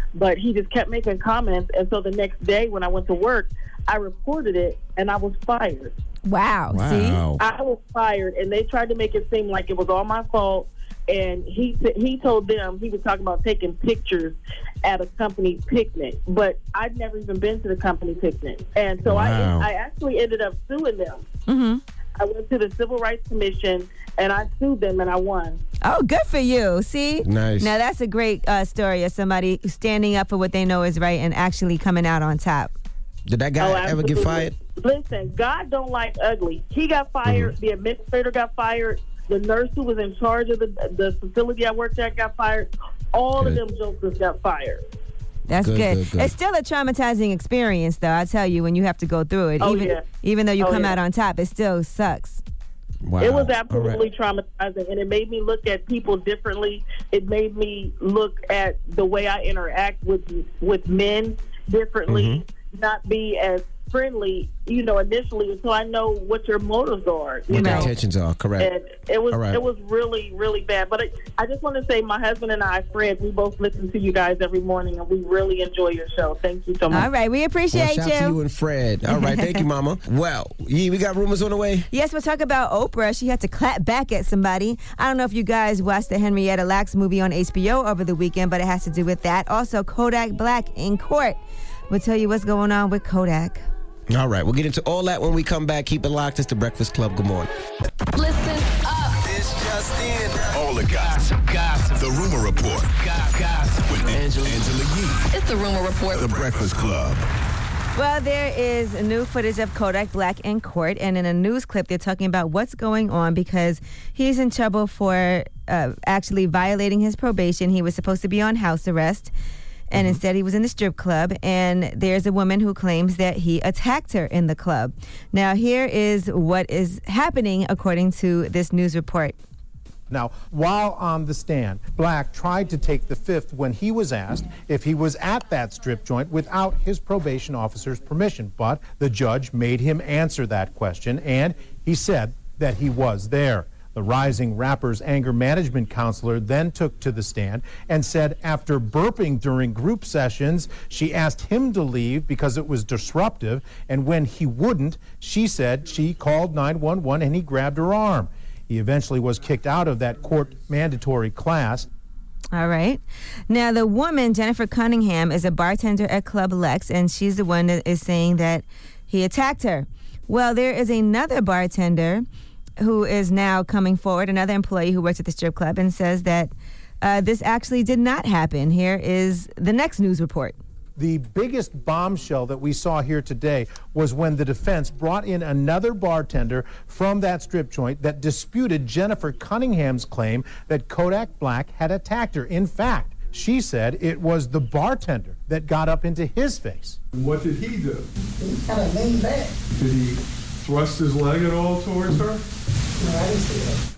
but he just kept making comments. And so the next day when I went to work, I reported it, and I was fired. Wow. See? I was fired, and they tried to make it seem like it was all my fault. And he told them he was talking about taking pictures at a company picnic, but I'd never even been to the company picnic. And so I actually ended up suing them. Mm-hmm. I went to the Civil Rights Commission, and I sued them, and I won. Oh, good for you. See? Nice. Now, that's a great story of somebody standing up for what they know is right and actually coming out on top. Did that guy ever get fired? Listen, God don't like ugly. He got fired. The administrator got fired. The nurse who was in charge of the facility I worked at got fired. All of them jokers got fired. That's good. It's still a traumatizing experience, though, I tell you, when you have to go through it. Even though you come out on top, it still sucks. Wow. It was absolutely traumatizing, and it made me look at people differently. It made me look at the way I interact with men differently, not be as friendly, initially, until I know what your motives are. What the intentions are, correct. And it was really, really bad. But I just want to say, my husband and I, Fred, we both listen to you guys every morning, and we really enjoy your show. Thank you so much. All right, we appreciate Shout out to you and Fred. All right, thank you, Mama. Well, we got rumors on the way. Yes, we'll talk about Oprah. She had to clap back at somebody. I don't know if you guys watched the Henrietta Lacks movie on HBO over the weekend, but it has to do with that. Also, Kodak Black in court. We'll tell you what's going on with Kodak. All right, we'll get into all that when we come back. Keep it locked. It's the Breakfast Club. Good morning. Listen up. This just in. All the gossip. The Rumor Report. Gossip. With Angela Yee. It's the Rumor Report. The Breakfast Club. Well, there is new footage of Kodak Black in court, and in a news clip, they're talking about what's going on because he's in trouble for actually violating his probation. He was supposed to be on house arrest, and instead he was in the strip club, and there's a woman who claims that he attacked her in the club. Now, here is what is happening according to this news report. Now, while on the stand, Black tried to take the fifth when he was asked if he was at that strip joint without his probation officer's permission, but the judge made him answer that question, and he said that he was there. The Rising rapper's anger management counselor then took to the stand and said after burping during group sessions, she asked him to leave because it was disruptive, and when he wouldn't, she said she called 911 and he grabbed her arm. He eventually was kicked out of that court mandatory class. All right. Now, the woman, Jennifer Cunningham, is a bartender at Club Lex, and she's the one that is saying that he attacked her. Well, there is another bartender who is now coming forward, another employee who works at the strip club, and says that this actually did not happen. Here is the next news report. The biggest bombshell that we saw here today was when the defense brought in another bartender from that strip joint that disputed Jennifer Cunningham's claim that Kodak Black had attacked her. In fact, she said it was the bartender that got up into his face. What did he do? He kind of leaned back. Did he thrust his leg at all towards her? No, I didn't see that.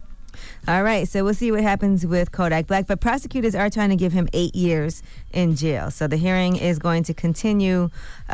All right, so we'll see what happens with Kodak Black, but prosecutors are trying to give him 8 years in jail. So the hearing is going to continue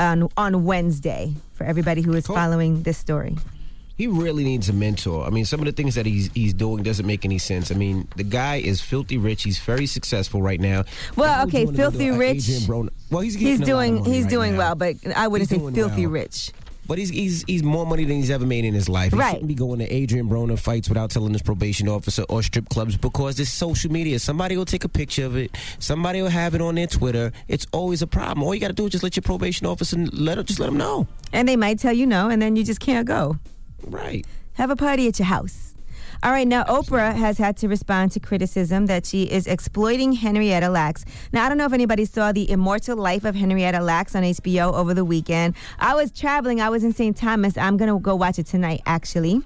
on Wednesday for everybody who is following this story. He really needs a mentor. I mean, some of the things that he's doing doesn't make any sense. I mean, the guy is filthy rich. He's very successful right now. Well, okay, filthy rich. Well, he's doing well, but I wouldn't say filthy rich. But he's more money than he's ever made in his life. He shouldn't be going to Adrian Broner fights without telling his probation officer or strip clubs because it's social media. Somebody will take a picture of it. Somebody will have it on their Twitter. It's always a problem. All you got to do is just let your probation officer let them know. And they might tell you no, and then you just can't go. Right. Have a party at your house. All right, now Oprah has had to respond to criticism that she is exploiting Henrietta Lacks. Now, I don't know if anybody saw The Immortal Life of Henrietta Lacks on HBO over the weekend. I was traveling. I was in St. Thomas. I'm going to go watch it tonight, actually.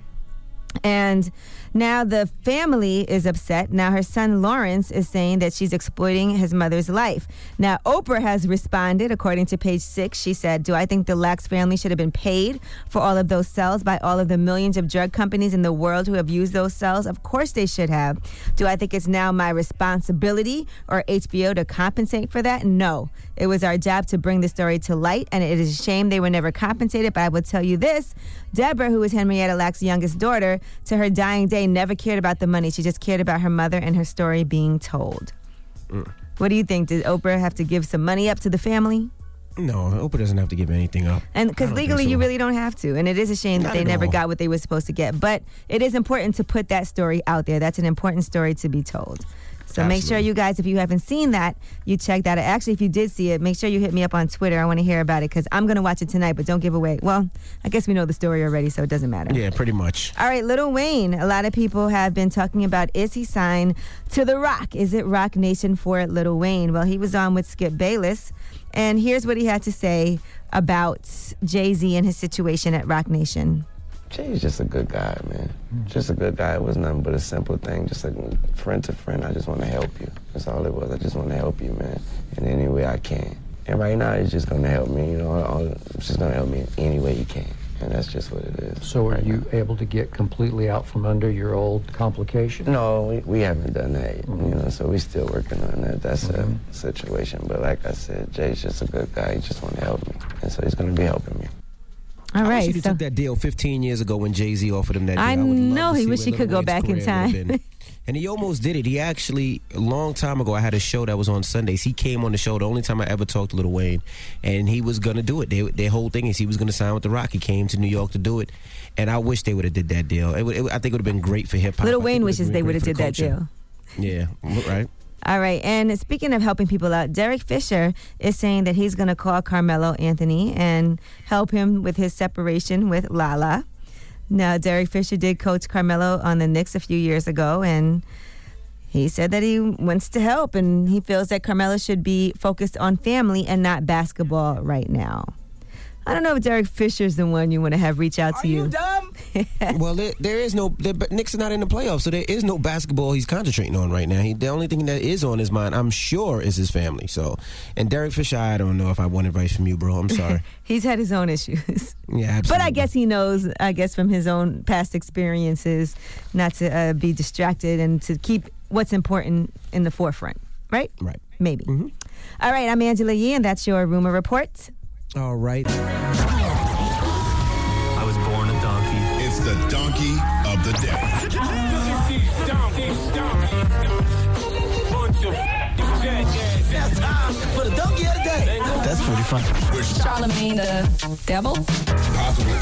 And now the family is upset. Now her son Lawrence is saying that she's exploiting his mother's life. Now Oprah has responded. According to Page 6, she said, "Do I think the Lacks family should have been paid for all of those cells by all of the millions of drug companies in the world who have used those cells? Of course they should have. Do I think it's now my responsibility or HBO to compensate for that? No. It was our job to bring the story to light, and it is a shame they were never compensated. But I will tell you this, Deborah, who is Henrietta Lacks' youngest daughter, to her dying day never cared about the money. She just cared about her mother and her story being told." What do you think? Did Oprah have to give some money up to the family? No, Oprah doesn't have to give anything up. And because legally, you really don't have to. And it is a shame that they never got what they were supposed to get. But it is important to put that story out there. That's an important story to be told. So make sure you guys, if you haven't seen that, you check that out. Actually, if you did see it, make sure you hit me up on Twitter. I want to hear about it because I'm going to watch it tonight, but don't give away. Well, I guess we know the story already, so it doesn't matter. Yeah, pretty much. All right, Lil Wayne. A lot of people have been talking about, is he signed to The Rock? Is it Rock Nation for Lil Wayne? Well, he was on with Skip Bayless, and here's what he had to say about Jay-Z and his situation at Rock Nation. Jay's just a good guy, man. Just a good guy. It was nothing but a simple thing. Just like friend to friend, I just want to help you. That's all it was. I just want to help you, man, in any way I can. And right now, he's just going to help me, He's just going to help me in any way he can. And that's just what it is. So are you able to get completely out from under your old complication? No, we haven't done that yet, so we're still working on that. That's a situation. But like I said, Jay's just a good guy. He just want to help me. And so he's going to be helping me. All right. I wish he took that deal 15 years ago when Jay-Z offered him that deal. I know. He wish he could go back in time. And he almost did it. He actually, a long time ago, I had a show that was on Sundays. He came on the show, the only time I ever talked to Lil Wayne, and he was going to do it. Their whole thing is he was going to sign with The Rock. He came to New York to do it, and I wish they would have did that deal. I think it would have been great for hip-hop. Lil Wayne wishes they would have did that deal. Yeah, right. All right, and speaking of helping people out, Derek Fisher is saying that he's going to call Carmelo Anthony and help him with his separation with Lala. Now, Derek Fisher did coach Carmelo on the Knicks a few years ago, and he said that he wants to help, and he feels that Carmelo should be focused on family and not basketball right now. I don't know if Derek Fisher's the one you want to have reach out to you. Are you dumb? Well, there is no... Knicks are not in the playoffs, so there is no basketball he's concentrating on right now. The only thing that is on his mind, I'm sure, is his family. So, and Derek Fisher, I don't know if I want advice from you, bro. I'm sorry. He's had his own issues. Yeah, absolutely. But I guess he knows, from his own past experiences, not to be distracted and to keep what's important in the forefront. Right? Right. Maybe. Mm-hmm. All right, I'm Angela Yee, and that's your Rumor Report. All right. I was born a donkey. It's the donkey of the day. That's time for the donkey of the day. That's pretty fun. Charlamagne the devil? Possibly.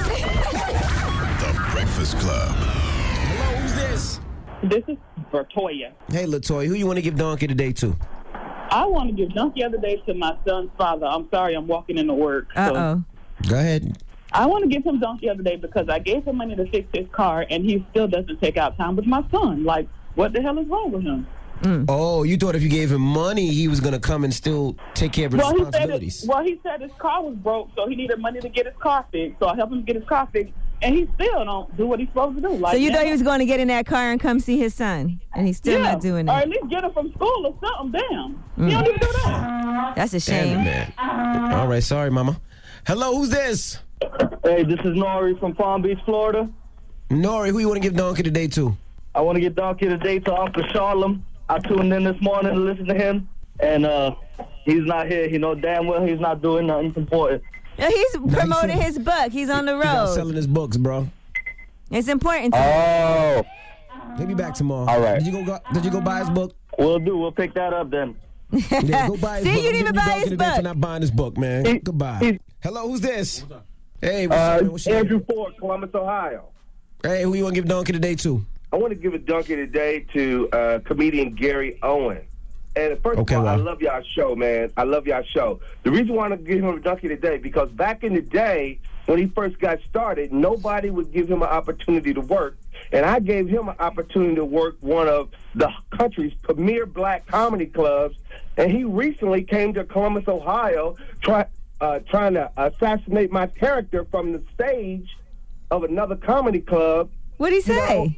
The Breakfast Club. Hello, who's this? This is Bertoya. Hey, LaToya, who you want to give donkey today to? I want to give donkey of the day to my son's father. I'm sorry, I'm walking into work. Uh-oh. Go ahead. I want to give him donkey of the day because I gave him money to fix his car, and he still doesn't take out time with my son. Like, what the hell is wrong with him? Oh, you thought if you gave him money, he was going to come and still take care of his responsibilities. He said his car was broke, so he needed money to get his car fixed. So I helped him get his car fixed, and he still don't do what he's supposed to do. Like, so you thought he was going to get in that car and come see his son, and he's still not doing or it. at least get him from school or something. Damn, he don't even do that. That's a shame. Man. All right, sorry, Mama. Hello, who's this? Hey, this is Nori from Palm Beach, Florida. Nori, who you want to give donkey today to? I want to give donkey today to Uncle Charlem. I tuned in this morning to listen to him, and he's not here. He know damn well he's not doing nothing important. He's promoting his book. He's on the road. He's selling his books, bro. It's important. He'll be back tomorrow. All right. Did you go buy his book? We'll do. We'll pick that up then. Yeah, go buy his book. See, you didn't even buy his book. For not buying his book, man. Goodbye. Hello, who's this? Hey, what's up, man? What's your Andrew name? Ford, Columbus, Ohio. Hey, who you want to give donkey today to? I want to give a donkey today to comedian Gary Owen. And first of all, I love y'all show, man. I love y'all show. The reason why I want to give him a donkey today, because back in the day, when he first got started, nobody would give him an opportunity to work. And I gave him an opportunity to work one of the country's premier black comedy clubs. And he recently came to Columbus, Ohio, trying to assassinate my character from the stage of another comedy club. What'd he say?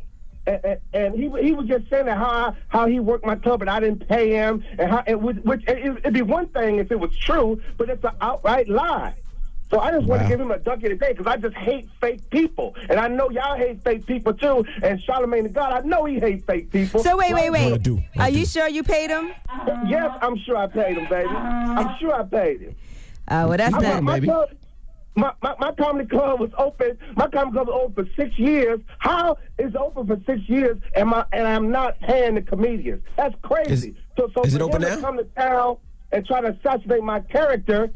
And he was just saying that how he worked my club and I didn't pay him, and it'd be one thing if it was true, but it's an outright lie. So I just want to give him a donkey today because I just hate fake people, and I know y'all hate fake people too. And Charlamagne the God, I know he hates fake people. So wait. Are you sure you paid him? Yes, I'm sure I paid him, baby. I'm sure I paid him. Well, that's not, baby. My comedy club was open. My comedy club was open for 6 years. How is it open for 6 years and I'm not paying the comedians? That's crazy. So Is it for open him now? to come to town and try to assassinate my character,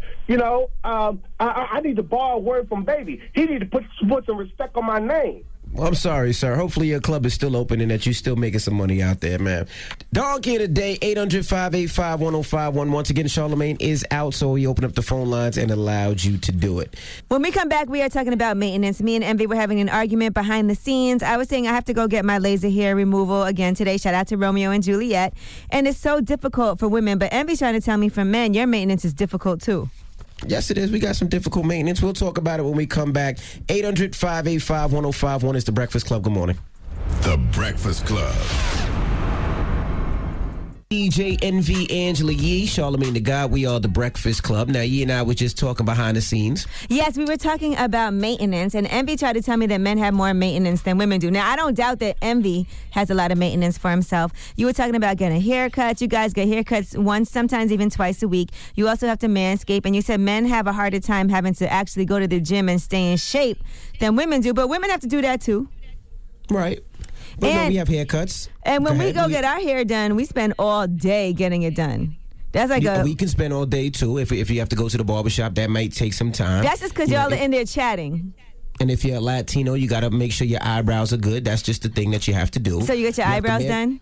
I need to borrow a word from Baby. He need to put some respect on my name. Well, I'm sorry, sir. Hopefully your club is still open and that you're still making some money out there, man. Dog here today, 800-585-1051. Once again, Charlamagne is out, so we opened up the phone lines and allowed you to do it. When we come back, we are talking about maintenance. Me and Envy were having an argument behind the scenes. I was saying I have to go get my laser hair removal again today. Shout out to Romeo and Juliet. And it's so difficult for women, but Envy's trying to tell me for men, your maintenance is difficult too. Yes, it is. We got some difficult maintenance. We'll talk about it when we come back. 800-585-1051 is The Breakfast Club. Good morning. The Breakfast Club. DJ NV Angela Yee, Charlamagne the God. We are The Breakfast Club. Now, Yee and I were just talking behind the scenes. Yes, we were talking about maintenance, and Envy tried to tell me that men have more maintenance than women do. Now, I don't doubt that Envy has a lot of maintenance for himself. You were talking about getting a haircut. You guys get haircuts once, sometimes even twice a week. You also have to manscape, and you said men have a harder time having to actually go to the gym and stay in shape than women do, but women have to do that too. Right. But no, we have haircuts. And when we ahead. go get our hair done, we spend all day getting it done. That's like We can spend all day, too. If you have to go to the barbershop, that might take some time. That's just because y'all are in there chatting. And if you're a Latino, you got to make sure your eyebrows are good. That's just the thing that you have to do. So you get your eyebrows done?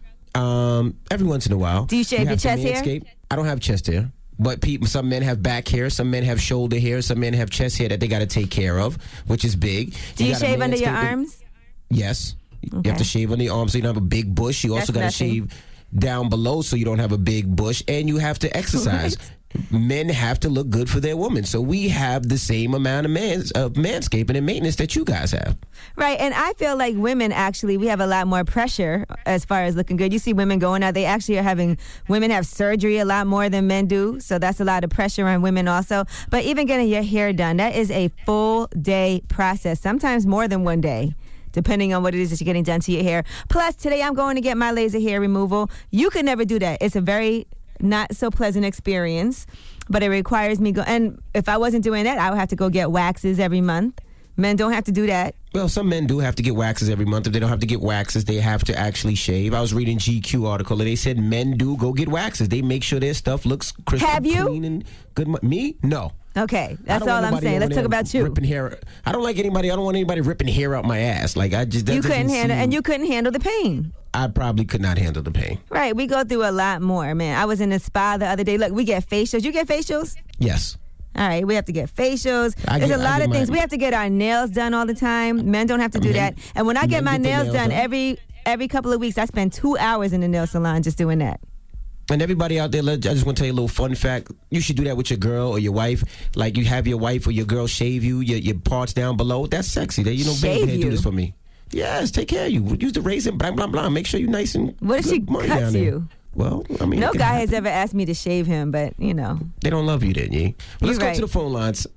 Every once in a while. Do you shave your chest hair? I don't have chest hair. But some men have back hair, some men have shoulder hair, some men have chest hair that they got to take care of, which is big. Do you shave under your arms? Yes. Okay. You have to shave on the arms so you don't have a big bush. You also got to shave down below so you don't have a big bush. And you have to exercise. Right. Men have to look good for their woman. So we have the same amount of manscaping and maintenance that you guys have. Right. And I feel like women, actually, we have a lot more pressure as far as looking good. You see women going out. They actually are women have surgery a lot more than men do. So that's a lot of pressure on women also. But even getting your hair done, that is a full day process, sometimes more than one day, depending on what it is that you're getting done to your hair. Plus, today I'm going to get my laser hair removal. You could never do that. It's a very not so pleasant experience, but it requires me and if I wasn't doing that, I would have to go get waxes every month. Men don't have to do that. Well, some men do have to get waxes every month. If they don't have to get waxes, they have to actually shave. I was reading GQ article and they said men do go get waxes. They make sure their stuff looks crystal clean and good. Me? No. Okay, that's all I'm saying. Let's talk about you. Ripping hair. I don't want anybody ripping hair out my ass. Like you couldn't handle the pain. I probably could not handle the pain. Right, we go through a lot more, man. I was in the spa the other day. Look, we get facials. You get facials? Yes. All right, we have to get facials. There's a lot of things. We have to get our nails done all the time. Men don't have to do that. And when I get my nails done every couple of weeks, I spend 2 hours in the nail salon just doing that. And everybody out there, I just want to tell you a little fun fact. You should do that with your girl or your wife. Like you have your wife or your girl shave you, your parts down below. That's sexy. Baby, do this for me. Yes, take care of you. Use the razor, blah, blah, blah. Make sure you're nice and what if she cuts you? Well, I mean, no guy has ever asked me to shave him, but, They don't love you then, Yee. Well, let's go to the phone lines.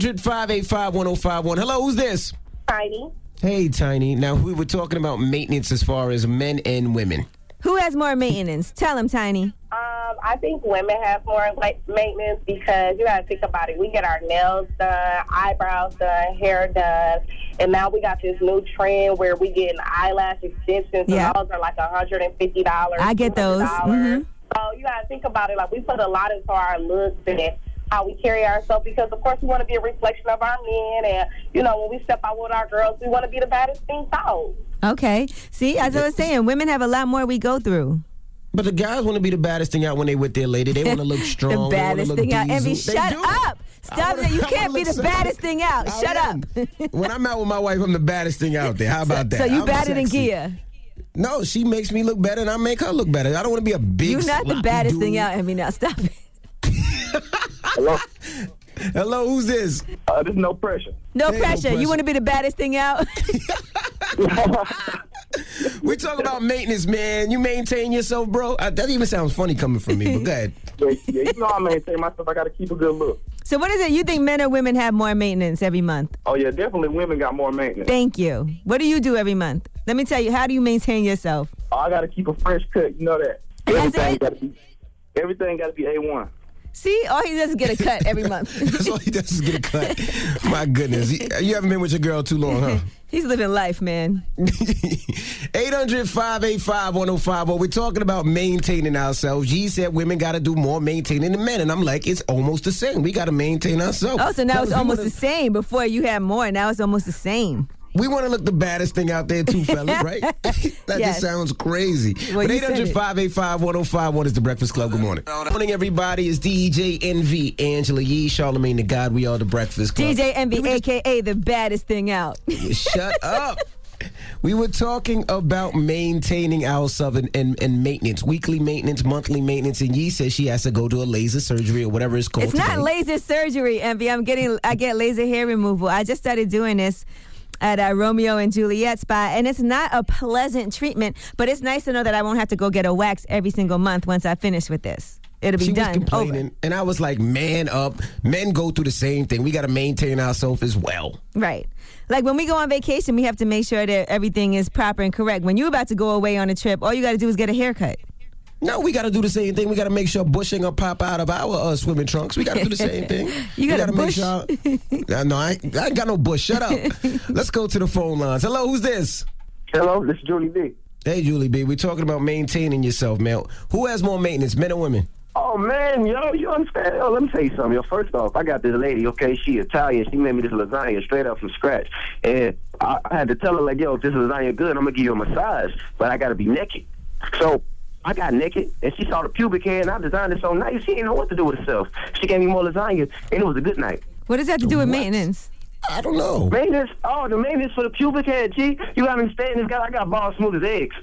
800-585-1051. Hello, who's this? Tiny. Hey, Tiny. Now, we were talking about maintenance as far as men and women. Who has more maintenance? Tell him, Tiny. I think women have more maintenance because you got to think about it. We get our nails done, eyebrows done, hair done, and now we got this new trend where we get eyelash extensions, and those are like $150. I get those. Mm-hmm. So you got to think about it. Like we put a lot into our looks and how we carry ourselves because, of course, we want to be a reflection of our men. And, when we step out with our girls, we want to be the baddest thing out. Okay. See, as I was saying, women have a lot more we go through. But the guys want to be the baddest thing out when they with their lady. They want to look strong. The baddest thing out. Envy, shut up. Stop it. You can't be the baddest thing out. Shut up. When I'm out with my wife, I'm the baddest thing out there. How about that? So you better than Gia. No, she makes me look better and I make her look better. I don't want to be a big You're not the baddest thing out, Envy. Now stop it. Hello? Hello, who's this? This is No Pressure. No pressure. You want to be the baddest thing out? We talk about maintenance, man. You maintain yourself, bro. That even sounds funny coming from me, but go ahead. Yeah, I maintain myself. I got to keep a good look. So what is it? You think men or women have more maintenance every month? Oh, yeah, definitely women got more maintenance. Thank you. What do you do every month? Let me tell you, how do you maintain yourself? Oh, I got to keep a fresh cut. You know that. Everything got to be A1. See, all he does is get a cut every month. That's all he does is get a cut. My goodness. You haven't been with your girl too long, huh? He's living life, man. 800-585-1051. We're talking about maintaining ourselves. G said women got to do more maintaining than men. And I'm like, it's almost the same. We got to maintain ourselves. Oh, so now it's almost the same. Before you had more, now it's almost the same. We want to look the baddest thing out there too, fellas, right? That just sounds crazy. Well, but 800-585-1051 is the Breakfast Club. Good morning. Good morning, everybody. It's DJ NV, Angela Yee, Charlamagne the God. We are the Breakfast Club. DJ NV, a.k.a. the baddest thing out. Shut up. We were talking about maintaining ourselves and maintenance, weekly maintenance, monthly maintenance, and Yee says she has to go to a laser surgery or whatever it's called. It's not laser surgery, Envy. I get laser hair removal. I just started doing this at Romeo and Juliet spa, and it's not a pleasant treatment, but it's nice to know that I won't have to go get a wax every single month once I finish with this. It'll be done. She was complaining, and I was like, man up. Men go through the same thing. We got to maintain ourselves as well. Right. Like when we go on vacation, we have to make sure that everything is proper and correct. When you're about to go away on a trip, all you got to do is get a haircut. No, we got to do the same thing. We got to make sure bush ain't gonna pop out of our swimming trunks. We got to do the same thing. You got to make sure. No, I ain't got no bush. Shut up. Let's go to the phone lines. Hello, who's this? Hello, this is Julie B. Hey, Julie B. We're talking about maintaining yourself, man. Who has more maintenance, men or women? Oh, man, yo, you understand? Yo, let me tell you something. Yo, first off, I got this lady, okay, she Italian. She made me this lasagna straight up from scratch. And I had to tell her, like, yo, if this lasagna good, I'm going to give you a massage, but I got to be naked. So I got naked, and she saw the pubic hair, and I designed it so nice, she didn't know what to do with herself. She gave me more lasagna, and it was a good night. What does that have to do with maintenance? I don't know. Maintenance? Oh, the maintenance for the pubic hair, G. You got to understand this guy. I got balls smooth as eggs.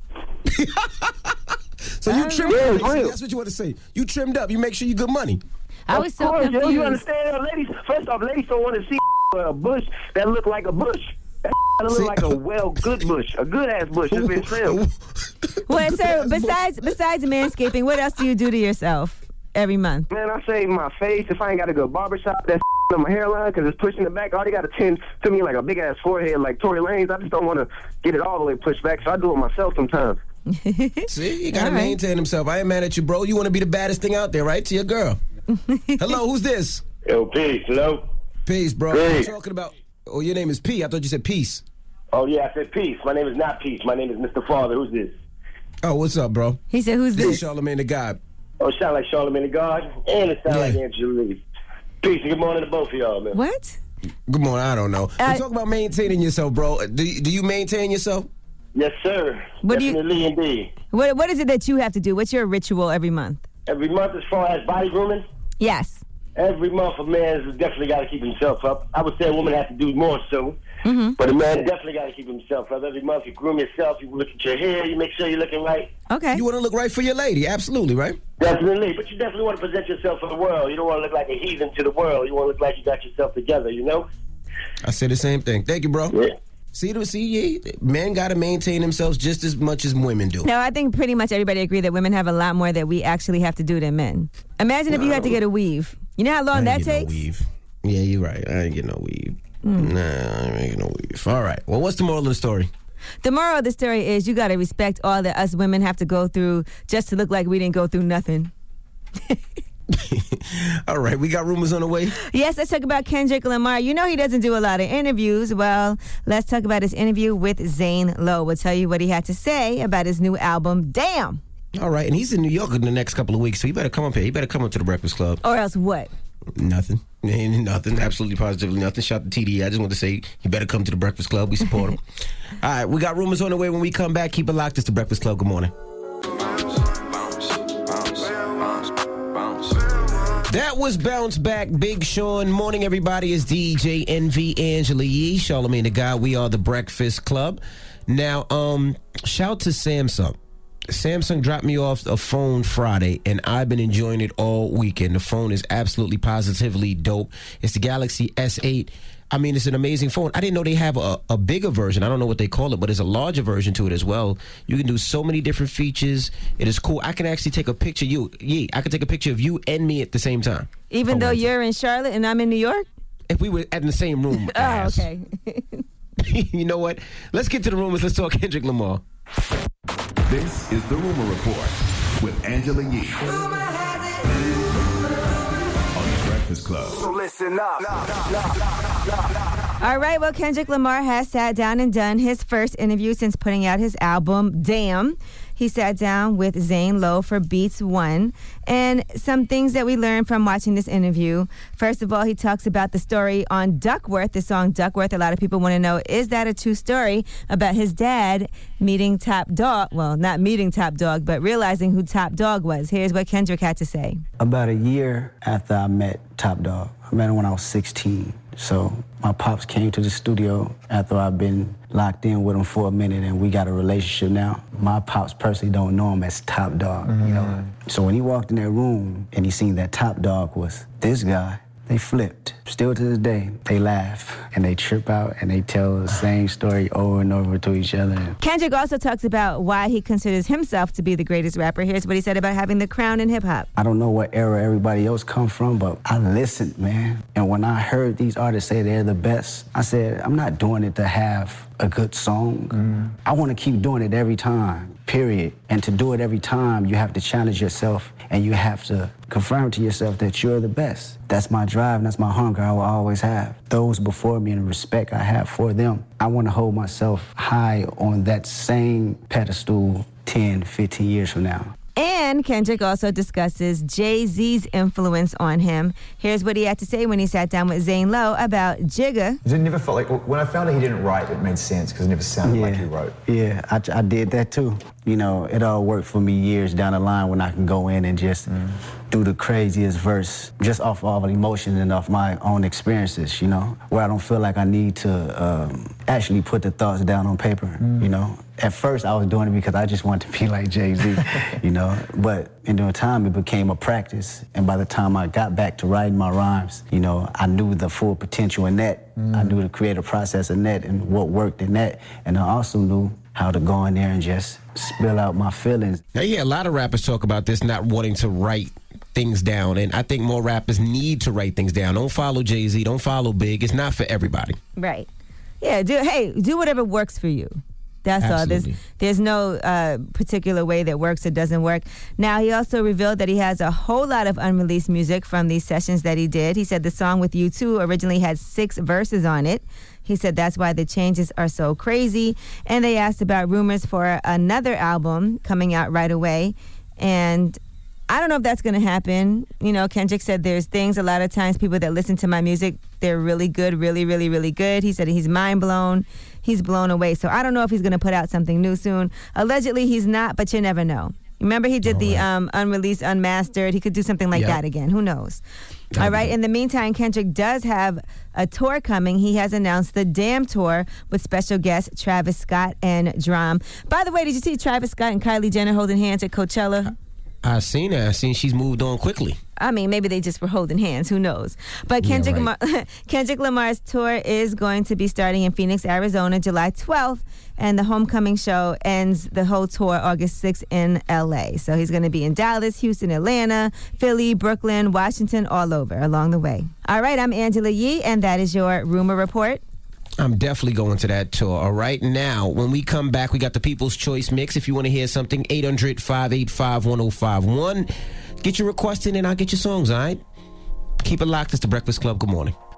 So you trimmed up. That's what you want to say. You trimmed up. You make sure you good money. I was so confused. Yo, you understand? Ladies, first off, ladies don't want to see a bush that look like a bush. That look like a good bush, a good ass bush that's been trimmed. Well, sir, besides manscaping, what else do you do to yourself every month? Man, I shave my face. If I ain't got to go barbershop, that's on my hairline because it's pushing it back. All they got to tend to me like a big ass forehead like Tory Lanez. I just don't want to get it all the way pushed back, so I do it myself sometimes. See, you got to maintain himself. I ain't mad at you, bro. You want to be the baddest thing out there, right? To your girl. Hello, who's this? Yo, Peace. Hello? Peace, bro. Peace. I'm talking about... Oh, your name is P. I thought you said Peace. Oh, yeah, I said Peace. My name is not Peace. My name is Mr. Father. Who's this? Oh, what's up, bro? He said, who's this? This is Charlamagne the God. Oh, it sound like Charlamagne the God, and it sound like Angela Lee. Peace and good morning to both of y'all, man. What? Good morning. I don't know. We're talking about maintaining yourself, bro. Do you maintain yourself? Yes, sir. Definitely, indeed. What is it that you have to do? What's your ritual every month? Every month as far as body grooming? Yes. Every month a man has definitely got to keep himself up. I would say a woman has to do more so. Mm-hmm. But a man definitely got to keep himself up. Every month you groom yourself, you look at your hair, you make sure you're looking right. Okay. You want to look right for your lady, absolutely, right? Definitely, but you definitely want to present yourself for the world. You don't want to look like a heathen to the world. You want to look like you got yourself together, you know? I say the same thing. Thank you, bro. Yeah. See, men got to maintain themselves just as much as women do. No, I think pretty much everybody agree that women have a lot more that we actually have to do than men. Imagine if you had to get a weave. You know how long that takes? No weave. Yeah, you're right. I ain't get no weave. Nah, I ain't get no weave. All right. Well, what's the moral of the story? The moral of the story is you got to respect all that us women have to go through just to look like we didn't go through nothing. All right, we got rumors on the way. Yes, let's talk about Kendrick Lamar. You know he doesn't do a lot of interviews. Well, let's talk about his interview with Zane Lowe. We'll tell you what he had to say about his new album, Damn. All right, and he's in New York in the next couple of weeks, so you better come up here. You better come up to the Breakfast Club. Or else what? Nothing. Ain't nothing. Absolutely, positively nothing. Shout to TDE. I just want to say you better come to the Breakfast Club. We support him. All right, we got rumors on the way. When we come back, keep it locked. It's the Breakfast Club. Good morning. That was Bounce Back, Big Sean. Morning, everybody. It's DJ NV, Angela Yee, Charlamagne the God. We are the Breakfast Club. Now, shout to Samsung. Samsung dropped me off a phone Friday, and I've been enjoying it all weekend. The phone is absolutely positively dope. It's the Galaxy S8. I mean, it's an amazing phone. I didn't know they have a bigger version. I don't know what they call it, but there's a larger version to it as well. You can do so many different features. It is cool. I can actually take a picture of you. Yeah, I can take a picture of you and me at the same time. Even though you're in Charlotte and I'm in New York? If we were in the same room. Oh, okay. You know what? Let's get to the rumors. Let's talk Kendrick Lamar. This is the Rumor Report with Angela Yee. Breakfast Club. So listen up. All right, well, Kendrick Lamar has sat down and done his first interview since putting out his album, Damn. He sat down with Zane Lowe for Beats One. And some things that we learned from watching this interview. First of all, he talks about the story on Duckworth, the song Duckworth. A lot of people want to know, is that a true story about his dad meeting Top Dog? Well, not meeting Top Dog, but realizing who Top Dog was. Here's what Kendrick had to say. About a year after I met Top Dog, I met him when I was 16. So my pops came to the studio after I've been locked in with him for a minute, and we got a relationship now. My pops personally don't know him as Top Dog, you know. So when he walked in that room and he seen that Top Dog was this guy, they flipped. Still to this day, they laugh and they trip out and they tell the same story over and over to each other. Kendrick also talks about why he considers himself to be the greatest rapper. Here's what he said about having the crown in hip-hop. I don't know what era everybody else come from, but I listened, man. And when I heard these artists say they're the best, I said, I'm not doing it to have a good song. I want to keep doing it every time, period. And to do it every time, you have to challenge yourself and you have to confirm to yourself that you're the best. That's my drive and that's my hunger I will always have. Those before me and the respect I have for them, I want to hold myself high on that same pedestal 10, 15 years from now. And Kendrick also discusses Jay-Z's influence on him. Here's what he had to say when he sat down with Zane Lowe about Jigga. It never felt like, when I found out he didn't write, it made sense because it never sounded like he wrote. Yeah, I did that too. You know, it all worked for me years down the line when I can go in and just do the craziest verse just off all the emotions and off my own experiences, you know, where I don't feel like I need to actually put the thoughts down on paper, you know. At first, I was doing it because I just wanted to be like Jay-Z, you know, but in due time, it became a practice. And by the time I got back to writing my rhymes, you know, I knew the full potential in that. I knew the creative process in that and what worked in that. And I also knew how to go in there and just spill out my feelings. Now, yeah, a lot of rappers talk about this, not wanting to write things down. And I think more rappers need to write things down. Don't follow Jay-Z. Don't follow Big. It's not for everybody. Right. Yeah, do whatever works for you. That's Absolutely. all. There's no particular way that works or doesn't work. Now, he also revealed that he has a whole lot of unreleased music from these sessions that he did. He said the song with U2 originally had 6 verses on it. He said that's why the changes are so crazy. And they asked about rumors for another album coming out right away. And I don't know if that's going to happen. You know, Kendrick said there's things, a lot of times people that listen to my music, they're really good, really, really, really good. He said he's mind blown. He's blown away. So I don't know if he's going to put out something new soon. Allegedly, he's not, but you never know. Remember, he did the unreleased, unmastered. He could do something like that again. Who knows? All right. In the meantime, Kendrick does have a tour coming. He has announced the Damn Tour with special guests Travis Scott and Drum. By the way, did you see Travis Scott and Kylie Jenner holding hands at Coachella? I seen her. I seen she's moved on quickly. I mean, maybe they just were holding hands. Who knows? But Kendrick, Kendrick Lamar's tour is going to be starting in Phoenix, Arizona, July 12th. And the homecoming show ends the whole tour August 6th in L.A. So he's going to be in Dallas, Houston, Atlanta, Philly, Brooklyn, Washington, all over along the way. All right, I'm Angela Yee, and that is your Rumor Report. I'm definitely going to that tour. All right, now, when we come back, we got the People's Choice Mix. If you want to hear something, 800-585-1051. Get your request in and I'll get your songs, all right? Keep it locked. It's The Breakfast Club. Good morning.